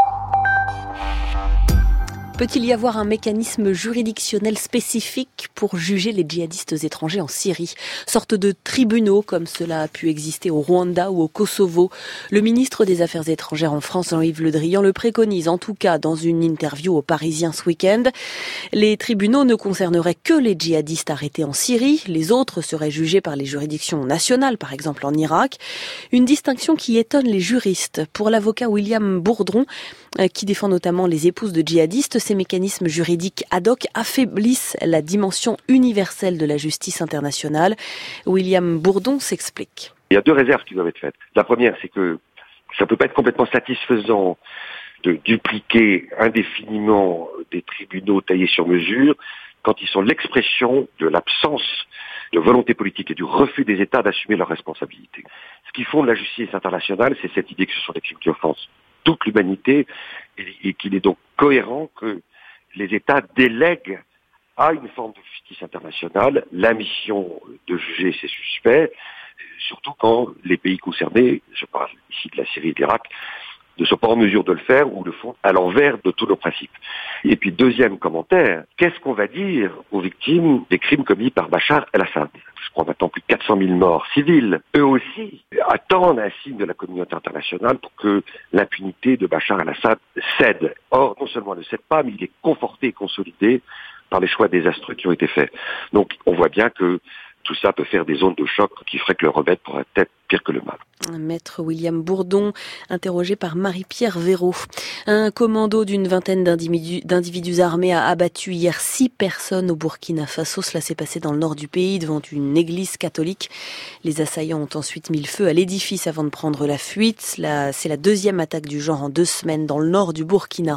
Speaker 2: Peut-il y avoir un mécanisme juridictionnel spécifique pour juger les djihadistes étrangers en Syrie ? Sorte de tribunaux comme cela a pu exister au Rwanda ou au Kosovo. Le ministre des Affaires étrangères en France, Jean-Yves Le Drian, le préconise en tout cas dans une interview aux Parisiens ce week-end. Les tribunaux ne concerneraient que les djihadistes arrêtés en Syrie. Les autres seraient jugés par les juridictions nationales, par exemple en Irak. Une distinction qui étonne les juristes. Pour l'avocat William Bourdon, qui défend notamment les épouses de djihadistes, ces mécanismes juridiques ad hoc affaiblissent la dimension universelle de la justice internationale. William Bourdon s'explique.
Speaker 14: Il y a deux réserves qui doivent être faites. La première, c'est que ça ne peut pas être complètement satisfaisant de dupliquer indéfiniment des tribunaux taillés sur mesure quand ils sont l'expression de l'absence de volonté politique et du refus des États d'assumer leurs responsabilités. Ce qui fonde la justice internationale, c'est cette idée que ce sont des crimes qui offensent toute l'humanité et, et qu'il est donc cohérent que les États délèguent à une forme de justice internationale la mission de juger ces suspects, surtout quand les pays concernés, je parle ici de la Syrie et de l'Irak, ne sont pas en mesure de le faire ou le font à l'envers de tous nos principes. Et puis deuxième commentaire, qu'est-ce qu'on va dire aux victimes des crimes commis par Bachar el-Assad ? Je crois maintenant plus de quatre cent mille morts civils. Eux aussi attendent un signe de la communauté internationale pour que l'impunité de Bachar el-Assad cède. Or, non seulement elle ne cède pas, mais il est conforté et consolidé par les choix désastreux qui ont été faits. Donc on voit bien que tout ça peut faire des zones de choc qui feraient que le remède pourrait être pire que le mal.
Speaker 2: Maître William Bourdon, interrogé par Marie-Pierre Véraud. Un commando d'une vingtaine d'individus, d'individus armés a abattu hier six personnes au Burkina Faso. Cela s'est passé dans le nord du pays, devant une église catholique. Les assaillants ont ensuite mis le feu à l'édifice avant de prendre la fuite. La, c'est la deuxième attaque du genre en deux semaines dans le nord du Burkina.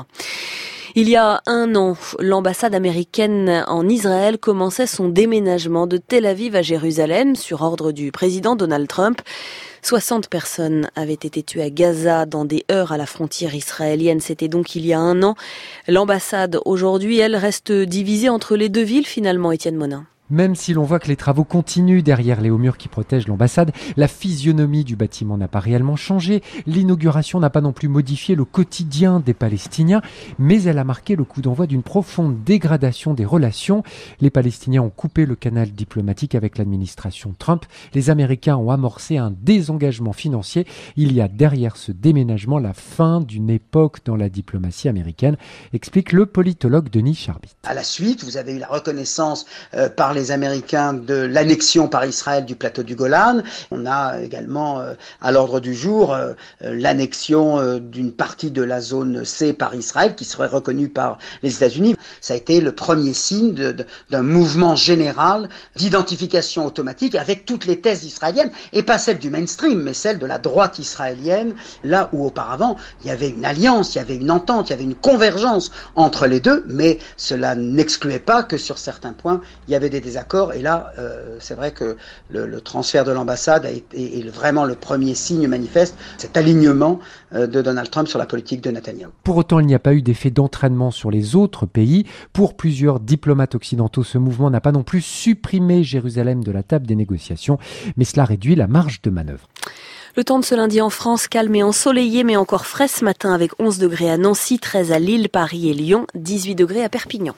Speaker 2: Il y a un an, l'ambassade américaine en Israël commençait son déménagement de Tel Aviv à Jérusalem sur ordre du président Donald Trump. soixante personnes avaient été tuées à Gaza dans des heurts à la frontière israélienne. C'était donc il y a un an. L'ambassade, aujourd'hui, elle reste divisée entre les deux villes finalement, Étienne Monin.
Speaker 15: Même si l'on voit que les travaux continuent derrière les hauts murs qui protègent l'ambassade, la physionomie du bâtiment n'a pas réellement changé. L'inauguration n'a pas non plus modifié le quotidien des Palestiniens, mais elle a marqué le coup d'envoi d'une profonde dégradation des relations. Les Palestiniens ont coupé le canal diplomatique avec l'administration Trump. Les Américains ont amorcé un désengagement financier. Il y a derrière ce déménagement la fin d'une époque dans la diplomatie américaine, explique le politologue Denis Charbit.
Speaker 16: À la suite, vous avez eu la reconnaissance euh, par les Américains de l'annexion par Israël du plateau du Golan. On a également euh, à l'ordre du jour euh, l'annexion euh, d'une partie de la zone C par Israël qui serait reconnue par les États-Unis. Ça a été le premier signe de, de, d'un mouvement général d'identification automatique avec toutes les thèses israéliennes et pas celles du mainstream mais celles de la droite israélienne, là où auparavant il y avait une alliance, il y avait une entente, il y avait une convergence entre les deux, mais cela n'excluait pas que sur certains points il y avait des désaccords et là euh, c'est vrai que le, le transfert de l'ambassade a été, est vraiment le premier signe manifeste, cet alignement euh, de Donald Trump sur la politique de Netanyahou.
Speaker 15: Pour autant, il n'y a pas eu d'effet d'entraînement sur les autres pays. Pour plusieurs diplomates occidentaux, ce mouvement n'a pas non plus supprimé Jérusalem de la table des négociations, mais cela réduit la marge de manœuvre.
Speaker 2: Le temps de ce lundi en France, calme et ensoleillé, mais encore frais ce matin avec onze degrés à Nancy, treize à Lille, Paris et Lyon, dix-huit degrés à Perpignan.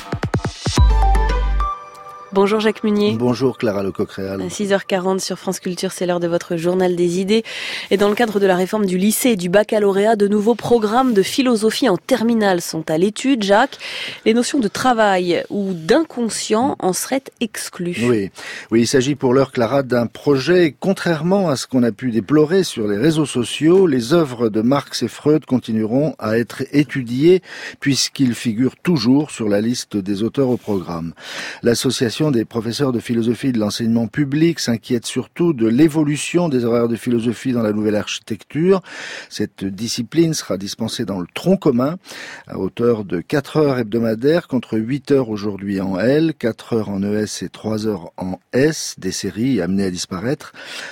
Speaker 2: Bonjour Jacques Munier.
Speaker 17: Bonjour Clara Lecoq-Réal.
Speaker 2: À six heures quarante sur France Culture, c'est l'heure de votre journal des idées. Et dans le cadre de la réforme du lycée et du baccalauréat, de nouveaux programmes de philosophie en terminale sont à l'étude. Jacques, les notions de travail ou d'inconscient en seraient exclues.
Speaker 17: Oui, oui, il s'agit pour l'heure, Clara, d'un projet. Contrairement à ce qu'on a pu déplorer sur les réseaux sociaux, les œuvres de Marx et Freud continueront à être étudiées puisqu'ils figurent toujours sur la liste des auteurs au programme. L'association des professeurs de philosophie de l'enseignement public s'inquiète surtout de l'évolution des horaires de philosophie dans la nouvelle architecture. Cette discipline sera dispensée dans le tronc commun à hauteur de quatre heures hebdomadaires contre huit heures aujourd'hui en L, quatre heures en E S et trois heures en S, des séries amenées à disparaître.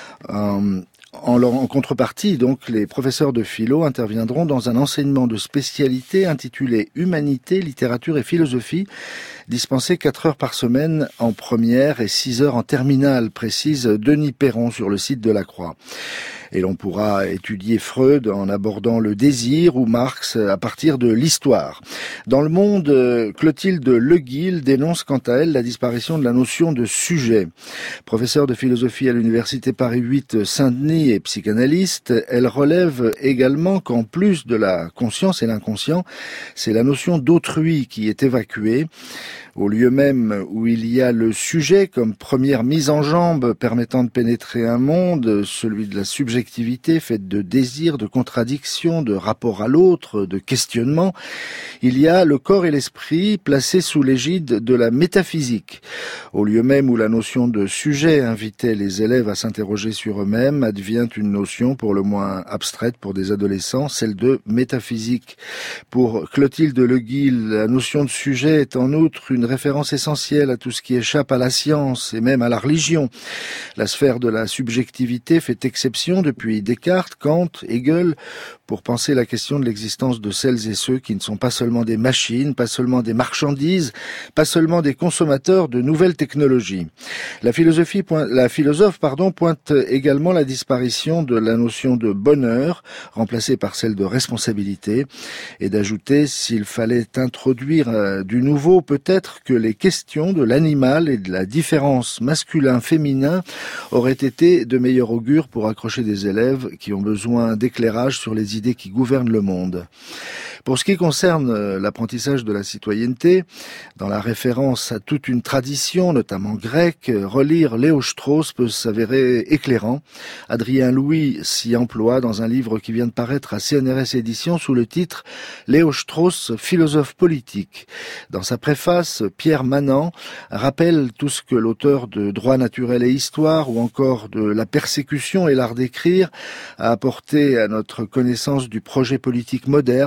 Speaker 17: Euh, En, en contrepartie, donc, les professeurs de philo interviendront dans un enseignement de spécialité intitulé Humanité, littérature et philosophie, dispensé quatre heures par semaine en première et six heures en terminale, précise Denis Perron sur le site de la Croix. Et l'on pourra étudier Freud en abordant le désir ou Marx à partir de l'histoire. Dans Le Monde, Clotilde Leguil dénonce quant à elle la disparition de la notion de sujet. Professeure de philosophie à l'université Paris huit Saint-Denis et psychanalyste, elle relève également qu'en plus de la conscience et l'inconscient, c'est la notion d'autrui qui est évacuée. Au lieu même où il y a le sujet comme première mise en jambe permettant de pénétrer un monde, celui de la subjectivité faite de désir, de contradiction, de rapport à l'autre, de questionnement, il y a le corps et l'esprit placés sous l'égide de la métaphysique. Au lieu même où la notion de sujet invitait les élèves à s'interroger sur eux-mêmes, advient une notion pour le moins abstraite pour des adolescents, celle de métaphysique. Pour Clotilde Leguil, la notion de sujet est en outre une référence essentielle à tout ce qui échappe à la science et même à la religion. La sphère de la subjectivité fait exception depuis Descartes, Kant, Hegel, pour penser la question de l'existence de celles et ceux qui ne sont pas seulement des machines, pas seulement des marchandises, pas seulement des consommateurs de nouvelles technologies. La philosophie, la philosophe, pardon, pointe également la disparition de la notion de bonheur, remplacée par celle de responsabilité, et d'ajouter, s'il fallait introduire euh, du nouveau, peut-être que les questions de l'animal et de la différence masculin-féminin auraient été de meilleur augure pour accrocher des élèves qui ont besoin d'éclairage sur les idées qui gouvernent le monde. Pour ce qui concerne l'apprentissage de la citoyenneté, dans la référence à toute une tradition, notamment grecque, relire Léo Strauss peut s'avérer éclairant. Adrien Louis s'y emploie dans un livre qui vient de paraître à C N R S Éditions sous le titre Léo Strauss, philosophe politique. Dans sa préface, Pierre Manant rappelle tout ce que l'auteur de Droit naturel et histoire ou encore de La persécution et l'art d'écrire a apporté à notre connaissance du projet politique moderne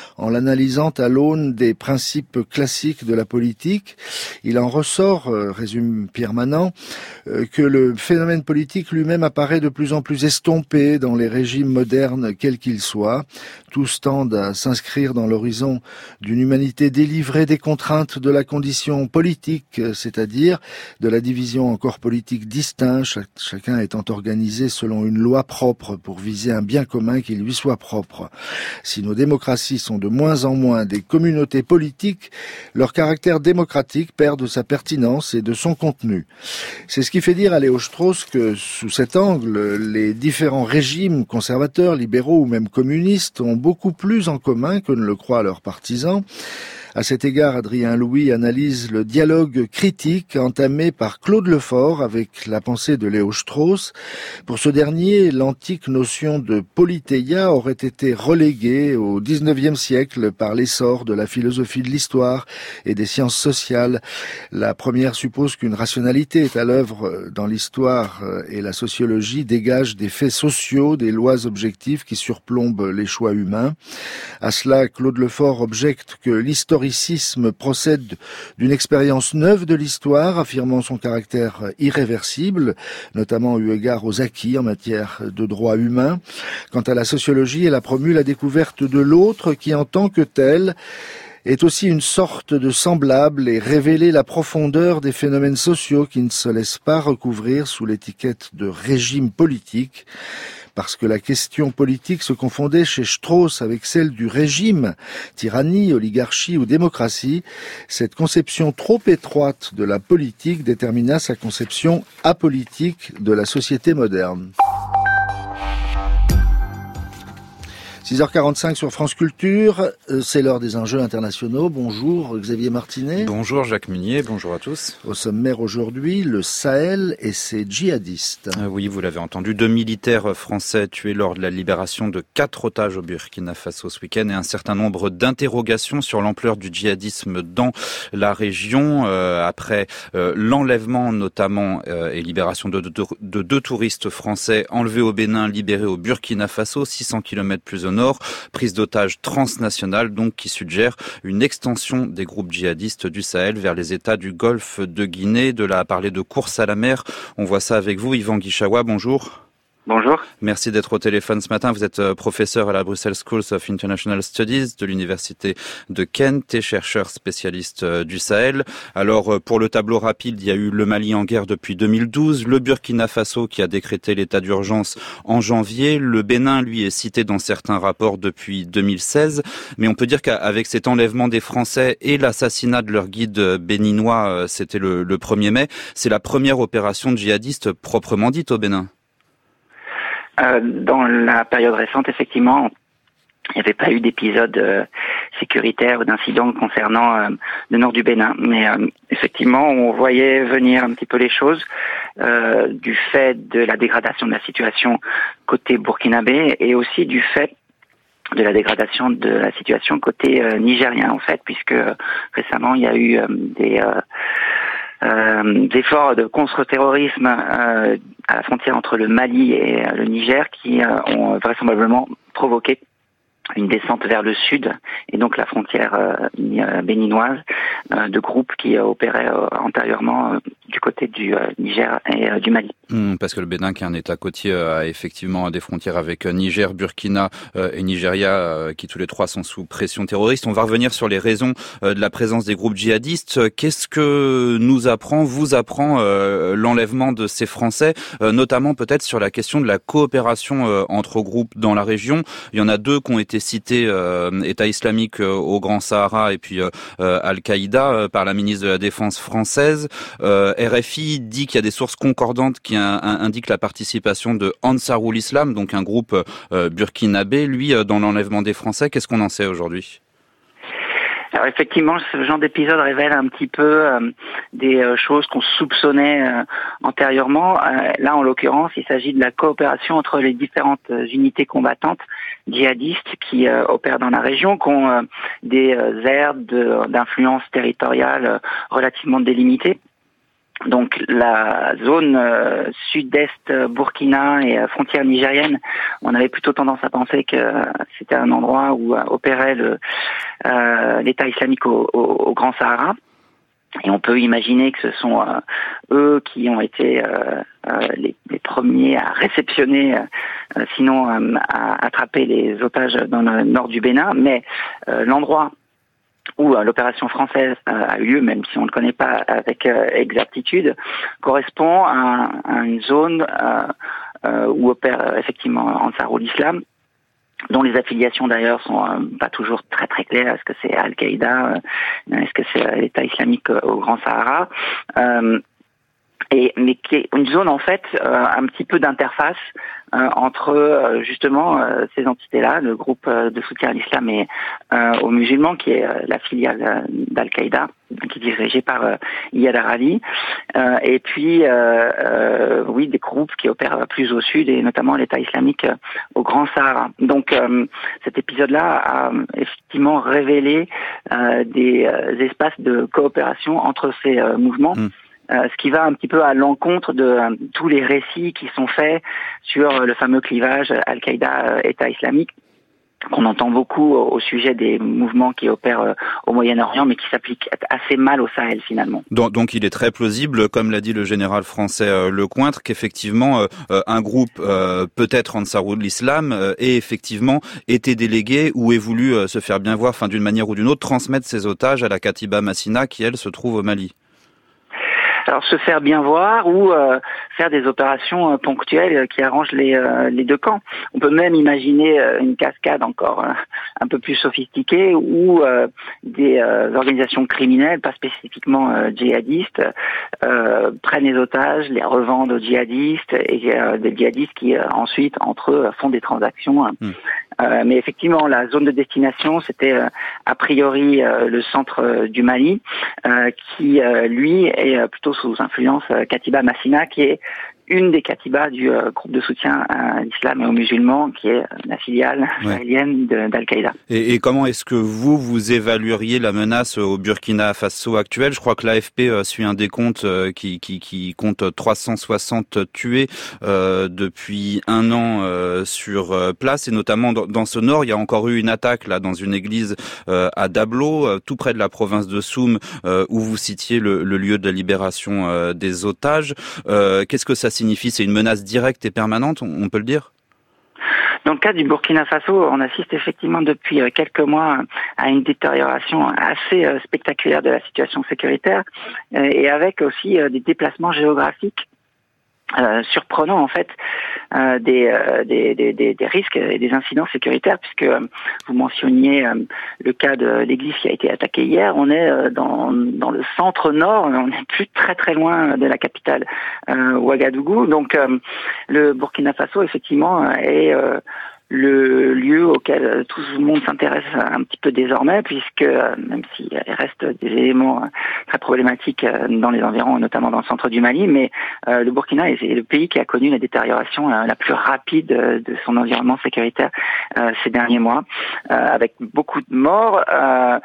Speaker 17: en l'analysant à l'aune des principes classiques de la politique. Il en ressort, euh, résume Pierre Manant, euh, que le phénomène politique lui-même apparaît de plus en plus estompé dans les régimes modernes, quels qu'ils soient. Tous tendent à s'inscrire dans l'horizon d'une humanité délivrée des contraintes de la condition politique, c'est-à-dire de la division en corps politiques distincts, chac- chacun étant organisé selon une loi propre pour viser un bien commun qui lui soit propre. Si nos démocraties sont de moins en moins des communautés politiques, leur caractère démocratique perd de sa pertinence et de son contenu. C'est ce qui fait dire à Léo Strauss que, sous cet angle, les différents régimes conservateurs, libéraux ou même communistes ont beaucoup plus en commun que ne le croient leurs partisans. À cet égard, Adrien Louis analyse le dialogue critique entamé par Claude Lefort avec la pensée de Léo Strauss. Pour ce dernier, l'antique notion de politeia aurait été reléguée au dix-neuvième siècle par l'essor de la philosophie de l'histoire et des sciences sociales. La première suppose qu'une rationalité est à l'œuvre dans l'histoire et la sociologie dégage des faits sociaux, des lois objectives qui surplombent les choix humains. À cela, Claude Lefort objecte que l'histoire l'historicisme procède d'une expérience neuve de l'histoire, affirmant son caractère irréversible, notamment eu égard aux acquis en matière de droits humains. Quant à la sociologie, elle a promu la découverte de l'autre qui, en tant que tel, est aussi une sorte de semblable et révéler la profondeur des phénomènes sociaux qui ne se laissent pas recouvrir sous l'étiquette de régime politique. Parce que la question politique se confondait chez Strauss avec celle du régime, tyrannie, oligarchie ou démocratie, cette conception trop étroite de la politique détermina sa conception apolitique de la société moderne. six heures quarante-cinq sur France Culture, c'est l'heure des enjeux internationaux. Bonjour Xavier Martinet.
Speaker 18: Bonjour Jacques Munier, bonjour à tous.
Speaker 17: Au sommaire aujourd'hui, le Sahel et ses djihadistes.
Speaker 18: Euh, oui, vous l'avez entendu, deux militaires français tués lors de la libération de quatre otages au Burkina Faso ce week-end et un certain nombre d'interrogations sur l'ampleur du djihadisme dans la région euh, après euh, l'enlèvement notamment euh, et libération de, de, de deux touristes français enlevés au Bénin, libérés au Burkina Faso, six cents kilomètres plus au nord, prise d'otages transnationale donc qui suggère une extension des groupes djihadistes du Sahel vers les États du Golfe de Guinée. De là à parler de course à la mer, on voit ça avec vous, Yvan Guichawa, bonjour.
Speaker 19: Bonjour.
Speaker 18: Merci d'être au téléphone ce matin. Vous êtes professeur à la Brussels School of International Studies de l'Université de Kent et chercheur spécialiste du Sahel. Alors, pour le tableau rapide, il y a eu le Mali en guerre depuis deux mille douze, le Burkina Faso qui a décrété l'état d'urgence en janvier, le Bénin, lui, est cité dans certains rapports depuis deux mille seize. Mais on peut dire qu'avec cet enlèvement des Français et l'assassinat de leur guide béninois, c'était le, le premier mai, c'est la première opération djihadiste proprement dite au Bénin.
Speaker 19: Euh, dans la période récente, effectivement, il n'y avait pas eu d'épisode euh, sécuritaire ou d'incident concernant euh, le nord du Bénin. Mais euh, effectivement, on voyait venir un petit peu les choses euh, du fait de la dégradation de la situation côté burkinabé et aussi du fait de la dégradation de la situation côté euh, nigérien, en fait, puisque euh, récemment, il y a eu euh, des... Euh, Euh, d'efforts de contre-terrorisme euh, à la frontière entre le Mali et euh, le Niger qui euh, ont vraisemblablement provoqué une descente vers le sud et donc la frontière euh, béninoise euh, de groupes qui euh, opéraient euh, antérieurement euh, du côté du euh, Niger et euh, du Mali.
Speaker 18: Mmh, parce que le Bénin, qui est un État côtier, a effectivement des frontières avec Niger, Burkina euh, et Nigeria, euh, qui tous les trois sont sous pression terroriste. On va revenir sur les raisons euh, de la présence des groupes djihadistes. Qu'est-ce que nous apprend, vous apprend euh, l'enlèvement de ces Français, euh, notamment peut-être sur la question de la coopération euh, entre groupes dans la région. Il y en a deux qui ont été cités, euh, État islamique euh, au Grand Sahara et puis euh, euh, Al-Qaïda euh, par la ministre de la Défense française. Euh, R F I dit qu'il y a des sources concordantes qui un, un, indiquent la participation de Ansarul Islam, donc un groupe euh, burkinabé, lui, euh, dans l'enlèvement des Français. Qu'est-ce qu'on en sait aujourd'hui ?
Speaker 19: Alors effectivement, ce genre d'épisode révèle un petit peu euh, des euh, choses qu'on soupçonnait euh, antérieurement. Euh, là, en l'occurrence, il s'agit de la coopération entre les différentes euh, unités combattantes djihadistes qui euh, opèrent dans la région, qui ont euh, des euh, aires de, d'influence territoriale euh, relativement délimitées. Donc la zone euh, sud-est Burkina et euh, frontière nigérienne, on avait plutôt tendance à penser que euh, c'était un endroit où euh, opérait le, euh, l'État islamique au, au, au Grand Sahara. Et on peut imaginer que ce sont euh, eux qui ont été euh, euh, les, les premiers à réceptionner, euh, sinon euh, à attraper les otages dans le nord du Bénin. Mais euh, l'endroit où euh, l'opération française euh, a eu lieu, même si on ne le connaît pas avec euh, exactitude, correspond à, à une zone euh, euh, où opère euh, effectivement Ansarul Islam, dont les affiliations d'ailleurs sont euh, pas toujours très très claires. Est-ce que c'est Al-Qaïda, euh, est-ce que c'est euh, l'État islamique euh, au Grand Sahara, euh, et mais qui est une zone en fait euh, un petit peu d'interface euh, entre euh, justement euh, ces entités-là, le groupe euh, de soutien à l'islam et euh, aux musulmans, qui est euh, la filiale euh, d'Al-Qaïda, qui est dirigée par euh, Iyad Arali, euh, et puis euh, euh, oui des groupes qui opèrent plus au sud, et notamment l'État islamique euh, au Grand Sahara. Donc euh, cet épisode-là a euh, effectivement révélé euh, des euh, espaces de coopération entre ces euh, mouvements. Mmh. Euh, ce qui va un petit peu à l'encontre de euh, tous les récits qui sont faits sur euh, le fameux clivage Al-Qaïda-État islamique, qu'on entend beaucoup au, au sujet des mouvements qui opèrent euh, au Moyen-Orient, mais qui s'appliquent assez mal au Sahel finalement.
Speaker 18: Donc, donc il est très plausible, comme l'a dit le général français euh, Lecointre, qu'effectivement euh, un groupe, euh, peut-être Ansarul Islam, euh, ait effectivement été délégué ou ait voulu euh, se faire bien voir, enfin d'une manière ou d'une autre, transmettre ses otages à la Katiba Massina qui, elle, se trouve au Mali.
Speaker 19: Alors se faire bien voir ou euh, faire des opérations euh, ponctuelles euh, qui arrangent les, euh, les deux camps. On peut même imaginer euh, une cascade encore euh, un peu plus sophistiquée où euh, des euh, organisations criminelles, pas spécifiquement euh, djihadistes, euh, prennent les otages, les revendent aux djihadistes, et euh, des djihadistes qui euh, ensuite entre eux font des transactions. Mmh. Euh, mais effectivement, la zone de destination, c'était euh, a priori euh, le centre euh, du Mali, euh, qui euh, lui est euh, plutôt sous influence euh, Katiba Massina, qui est une des Katibas du euh, groupe de soutien à l'islam et aux musulmans, qui est euh, la filiale sahélienne ouais. d'Al-Qaïda.
Speaker 18: Et, et comment est-ce que vous, vous évalueriez la menace au Burkina Faso actuel ? Je crois que l'A F P euh, suit un décompte euh, qui, qui, qui compte trois cent soixante tués euh, depuis un an euh, sur euh, place, et notamment dans, dans ce nord, il y a encore eu une attaque là dans une église euh, à Dablo, euh, tout près de la province de Soum, euh, où vous citiez le, le lieu de la libération euh, des otages. Euh, qu'est-ce que ça signifie ? C'est une menace directe et permanente, on peut le dire ?
Speaker 19: Dans le cas du Burkina Faso, on assiste effectivement depuis quelques mois à une détérioration assez spectaculaire de la situation sécuritaire, et avec aussi des déplacements géographiques Euh, surprenant en fait euh, des, euh, des, des, des risques et des incidents sécuritaires, puisque euh, vous mentionniez euh, le cas de l'église qui a été attaquée hier. On est euh, dans, dans le centre nord, on n'est plus très très loin de la capitale euh, Ouagadougou. Donc euh, le Burkina Faso effectivement est euh, le lieu auquel tout le monde s'intéresse un petit peu désormais, puisque même s'il reste des éléments très problématiques dans les environs, notamment dans le centre du Mali, mais euh, le Burkina est le pays qui a connu la détérioration euh, la plus rapide de son environnement sécuritaire euh, ces derniers mois, euh, avec beaucoup de morts. Euh,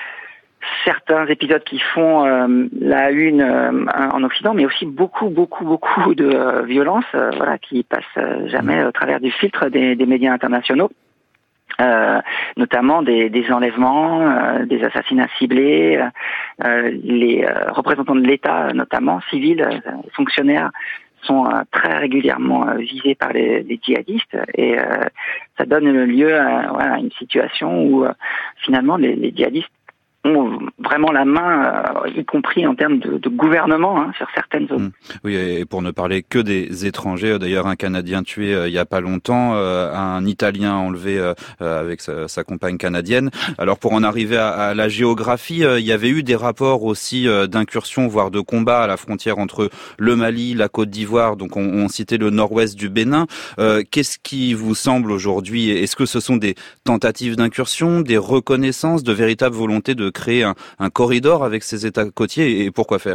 Speaker 19: certains épisodes qui font euh, la une euh, en Occident, mais aussi beaucoup, beaucoup, beaucoup de euh, violences, euh, voilà, qui passent euh, jamais au travers du filtre des, des médias internationaux. Euh, notamment des, des enlèvements, euh, des assassinats ciblés, euh, les euh, représentants de l'État, notamment civils, euh, fonctionnaires, sont euh, très régulièrement euh, visés par les, les djihadistes, et euh, ça donne lieu à, voilà, à une situation où euh, finalement les, les djihadistes ont vraiment la main, euh, y compris en termes de, de gouvernement, hein, sur certaines zones.
Speaker 18: Mmh. Oui, et pour ne parler que des étrangers, d'ailleurs un Canadien tué euh, il y a pas longtemps, euh, un Italien enlevé euh, avec sa, sa compagne canadienne. Alors pour en arriver à, à la géographie, euh, il y avait eu des rapports aussi euh, d'incursions, voire de combats à la frontière entre le Mali, la Côte d'Ivoire, donc on, on citait le nord-ouest du Bénin. Euh, qu'est-ce qui vous semble aujourd'hui ? Est-ce que ce sont des tentatives d'incursion, des reconnaissances, de véritables volontés de créer un, un corridor avec ces États côtiers, et pourquoi faire ?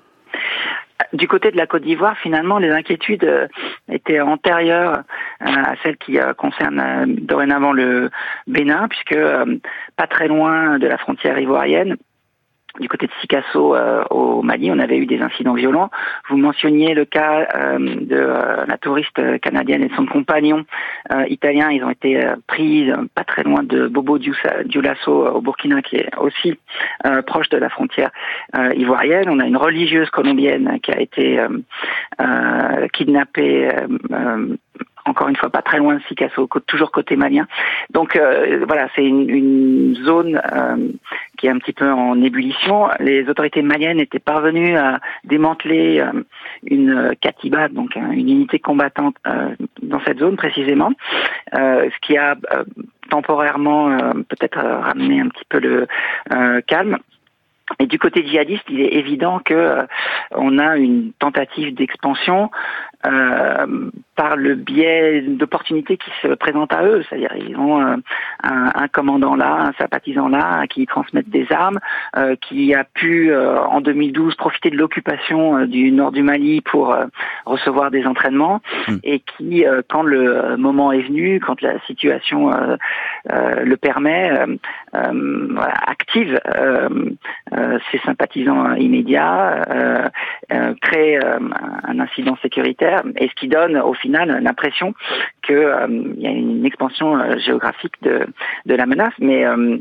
Speaker 19: Du côté de la Côte d'Ivoire, finalement, les inquiétudes euh, étaient antérieures euh, à celles qui euh, concernent euh, dorénavant le Bénin, puisque euh, pas très loin de la frontière ivoirienne, du côté de Sikasso euh, au Mali, on avait eu des incidents violents. Vous mentionniez le cas euh, de euh, la touriste canadienne et de son compagnon euh, italien. Ils ont été euh, pris euh, pas très loin de Bobo Dioulasso au Burkina, qui est aussi euh, proche de la frontière euh, ivoirienne. On a une religieuse colombienne qui a été euh, euh, kidnappée euh, euh, encore une fois pas très loin de Sikasso, toujours côté malien. Donc euh, voilà, c'est une, une zone euh, qui est un petit peu en ébullition. Les autorités maliennes étaient parvenues à démanteler euh, une Katiba, donc hein, une unité combattante euh, dans cette zone précisément, euh, ce qui a euh, temporairement euh, peut-être euh, ramené un petit peu le euh, calme. Et du côté djihadiste, il est évident que euh, on a une tentative d'expansion euh, par le biais d'opportunités qui se présentent à eux. C'est-à-dire ils ont euh, un, un commandant là, un sympathisant là, à qui ils transmettent des armes, euh, qui a pu euh, en deux mille douze profiter de l'occupation euh, du nord du Mali pour euh, recevoir des entraînements, mmh. et qui, euh, quand le moment est venu, quand la situation euh, euh, le permet, euh, euh, voilà, active euh, euh, ses sympathisants immédiats, euh, euh, crée euh, un incident sécuritaire, et ce qui donne au final l'impression qu'il euh, y a une expansion euh, géographique de, de la menace. Mais euh,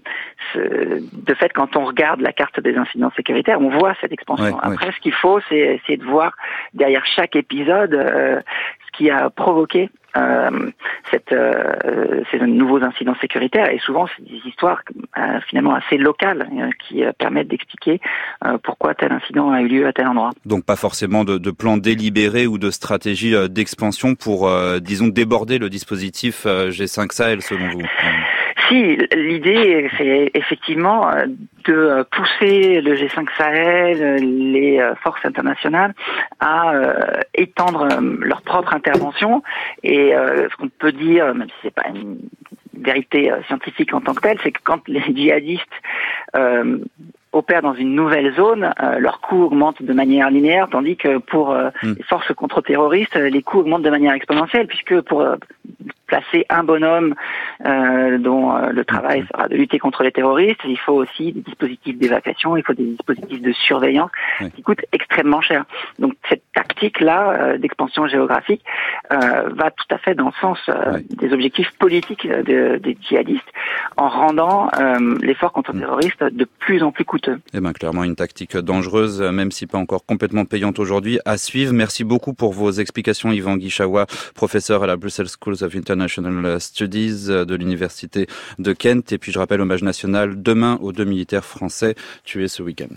Speaker 19: de fait, quand on regarde la carte des incidents sécuritaires, on voit cette expansion. Ouais, Après, ouais. ce qu'il faut, c'est essayer de voir derrière chaque épisode euh, ce qui a provoqué Euh, cette, euh, ces nouveaux incidents sécuritaires, et souvent c'est des histoires euh, finalement assez locales euh, qui euh, permettent d'expliquer euh, pourquoi tel incident a eu lieu à tel endroit.
Speaker 18: Donc pas forcément de, de plan délibéré ou de stratégie euh, d'expansion pour, euh, disons, déborder le dispositif euh, G cinq Sahel selon vous.
Speaker 19: Si, l'idée c'est effectivement de pousser le G cinq Sahel, les forces internationales à euh, étendre leur propre intervention, et euh, ce qu'on peut dire, même si c'est pas une vérité euh, scientifique en tant que telle, c'est que quand les djihadistes euh, opèrent dans une nouvelle zone, euh, leurs coûts augmentent de manière linéaire, tandis que pour euh, mmh. les forces contre-terroristes, les coûts augmentent de manière exponentielle, puisque pour euh, placer un bonhomme euh, dont euh, le travail sera de lutter contre les terroristes, il faut aussi des dispositifs d'évacuation, il faut des dispositifs de surveillance oui. qui coûtent extrêmement cher. Donc cette tactique-là euh, d'expansion géographique euh, va tout à fait dans le sens euh, oui. des objectifs politiques de, des djihadistes, en rendant euh, l'effort contre-terroriste de plus en plus coûteux.
Speaker 18: Eh ben, clairement une tactique dangereuse, même si pas encore complètement payante aujourd'hui, à suivre. Merci beaucoup pour vos explications, Yvan Guichawa, professeur à la Brussels School of International Studies de l'Université de Kent. Et puis je rappelle, hommage national demain aux deux militaires français tués ce week-end.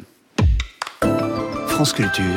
Speaker 9: France Culture,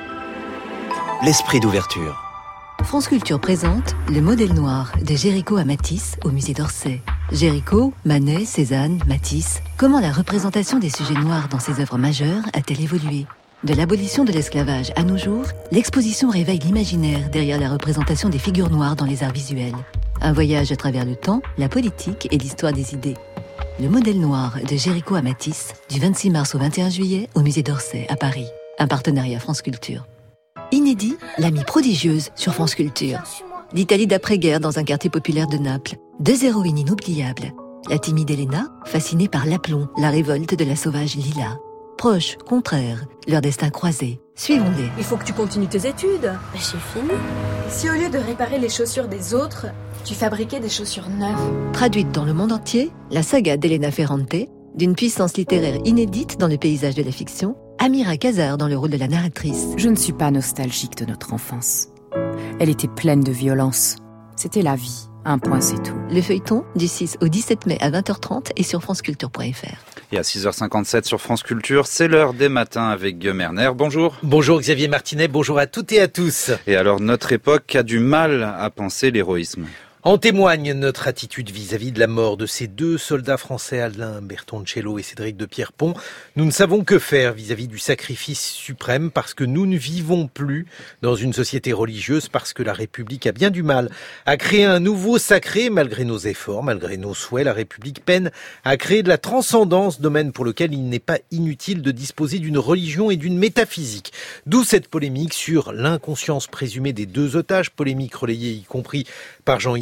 Speaker 9: l'esprit d'ouverture.
Speaker 3: France Culture présente Le modèle noir de Géricault à Matisse au musée d'Orsay. Géricault, Manet, Cézanne, Matisse, comment la représentation des sujets noirs dans ses œuvres majeures a-t-elle évolué ? De l'abolition de l'esclavage à nos jours, l'exposition réveille l'imaginaire derrière la représentation des figures noires dans les arts visuels. Un voyage à travers le temps, la politique et l'histoire des idées. Le modèle noir de Géricault à Matisse, du vingt-six mars au vingt et un juillet au musée d'Orsay à Paris. Un partenariat France Culture. Inédit, l'amie prodigieuse sur France Culture. L'Italie d'après-guerre dans un quartier populaire de Naples. Deux héroïnes inoubliables. La timide Elena, fascinée par l'aplomb, la révolte de la sauvage Lila. Proches, contraires, leur destin croisé. Suivons-les.
Speaker 20: Il faut que tu continues tes études.
Speaker 21: J'ai fini.
Speaker 20: Si au lieu de réparer les chaussures des autres, tu fabriquais des chaussures neuves.
Speaker 3: Traduite dans le monde entier, la saga d'Elena Ferrante, d'une puissance littéraire inédite dans le paysage de la fiction, Amira Kazar dans le rôle de la narratrice.
Speaker 22: Je ne suis pas nostalgique de notre enfance. Elle était pleine de violence. C'était la vie. Un point, c'est tout.
Speaker 3: Le feuilleton, du six au dix-sept mai à vingt heures trente et sur franceculture point f r.
Speaker 18: Et à six heures cinquante-sept sur France Culture, c'est l'heure des matins avec Guillaume Erner. Bonjour.
Speaker 10: Bonjour Xavier Martinet, bonjour à toutes et à tous.
Speaker 18: Et alors, notre époque a du mal à penser l'héroïsme.
Speaker 10: En témoigne notre attitude vis-à-vis de la mort de ces deux soldats français, Alain Bertoncello et Cédric de Pierrepont. Nous ne savons que faire vis-à-vis du sacrifice suprême parce que nous ne vivons plus dans une société religieuse, parce que la République a bien du mal à créer un nouveau sacré. Malgré nos efforts, malgré nos souhaits, la République peine à créer de la transcendance, domaine pour lequel il n'est pas inutile de disposer d'une religion et d'une métaphysique. D'où cette polémique sur l'inconscience présumée des deux otages, polémique relayée y compris par Jean-Yves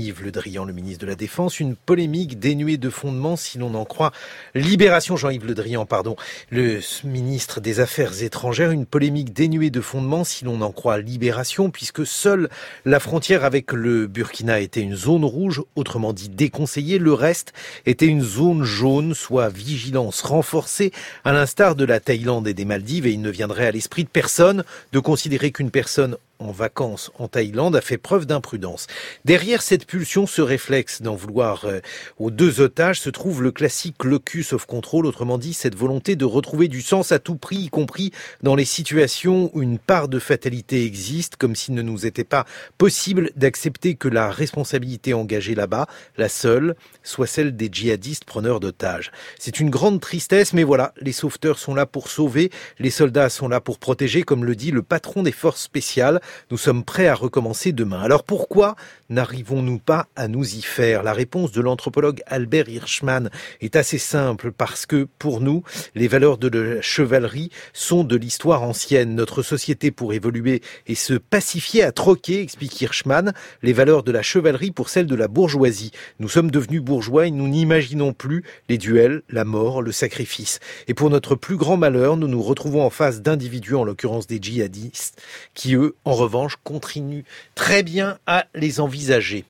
Speaker 10: Jean-Yves Le Drian, le ministre de la Défense. Une polémique dénuée de fondement si l'on en croit Libération. Jean-Yves Le Drian, pardon, le ministre des Affaires étrangères. Une polémique dénuée de fondement si l'on en croit Libération, puisque seule la frontière avec le Burkina était une zone rouge, autrement dit déconseillée. Le reste était une zone jaune, soit vigilance renforcée, à l'instar de la Thaïlande et des Maldives. Et il ne viendrait à l'esprit de personne de considérer qu'une personne en vacances en Thaïlande a fait preuve d'imprudence. Derrière cette pulsion, ce réflexe d'en vouloir euh, aux deux otages, se trouve le classique locus of control, autrement dit cette volonté de retrouver du sens à tout prix, y compris dans les situations où une part de fatalité existe, comme s'il ne nous était pas possible d'accepter que la responsabilité engagée là-bas, la seule, soit celle des djihadistes preneurs d'otages. C'est une grande tristesse, mais voilà, les sauveteurs sont là pour sauver, les soldats sont là pour protéger, comme le dit le patron des forces spéciales. Nous sommes prêts à recommencer demain. Alors pourquoi n'arrivons-nous pas à nous y faire? La réponse de l'anthropologue Albert Hirschman est assez simple, parce que pour nous, les valeurs de la chevalerie sont de l'histoire ancienne. Notre société, pour évoluer et se pacifier, a troqué, explique Hirschman, les valeurs de la chevalerie pour celles de la bourgeoisie. Nous sommes devenus bourgeois et nous n'imaginons plus les duels, la mort, le sacrifice. Et pour notre plus grand malheur, nous nous retrouvons en face d'individus, en l'occurrence des djihadistes, qui eux, en revanche, continuent très bien à les envisager.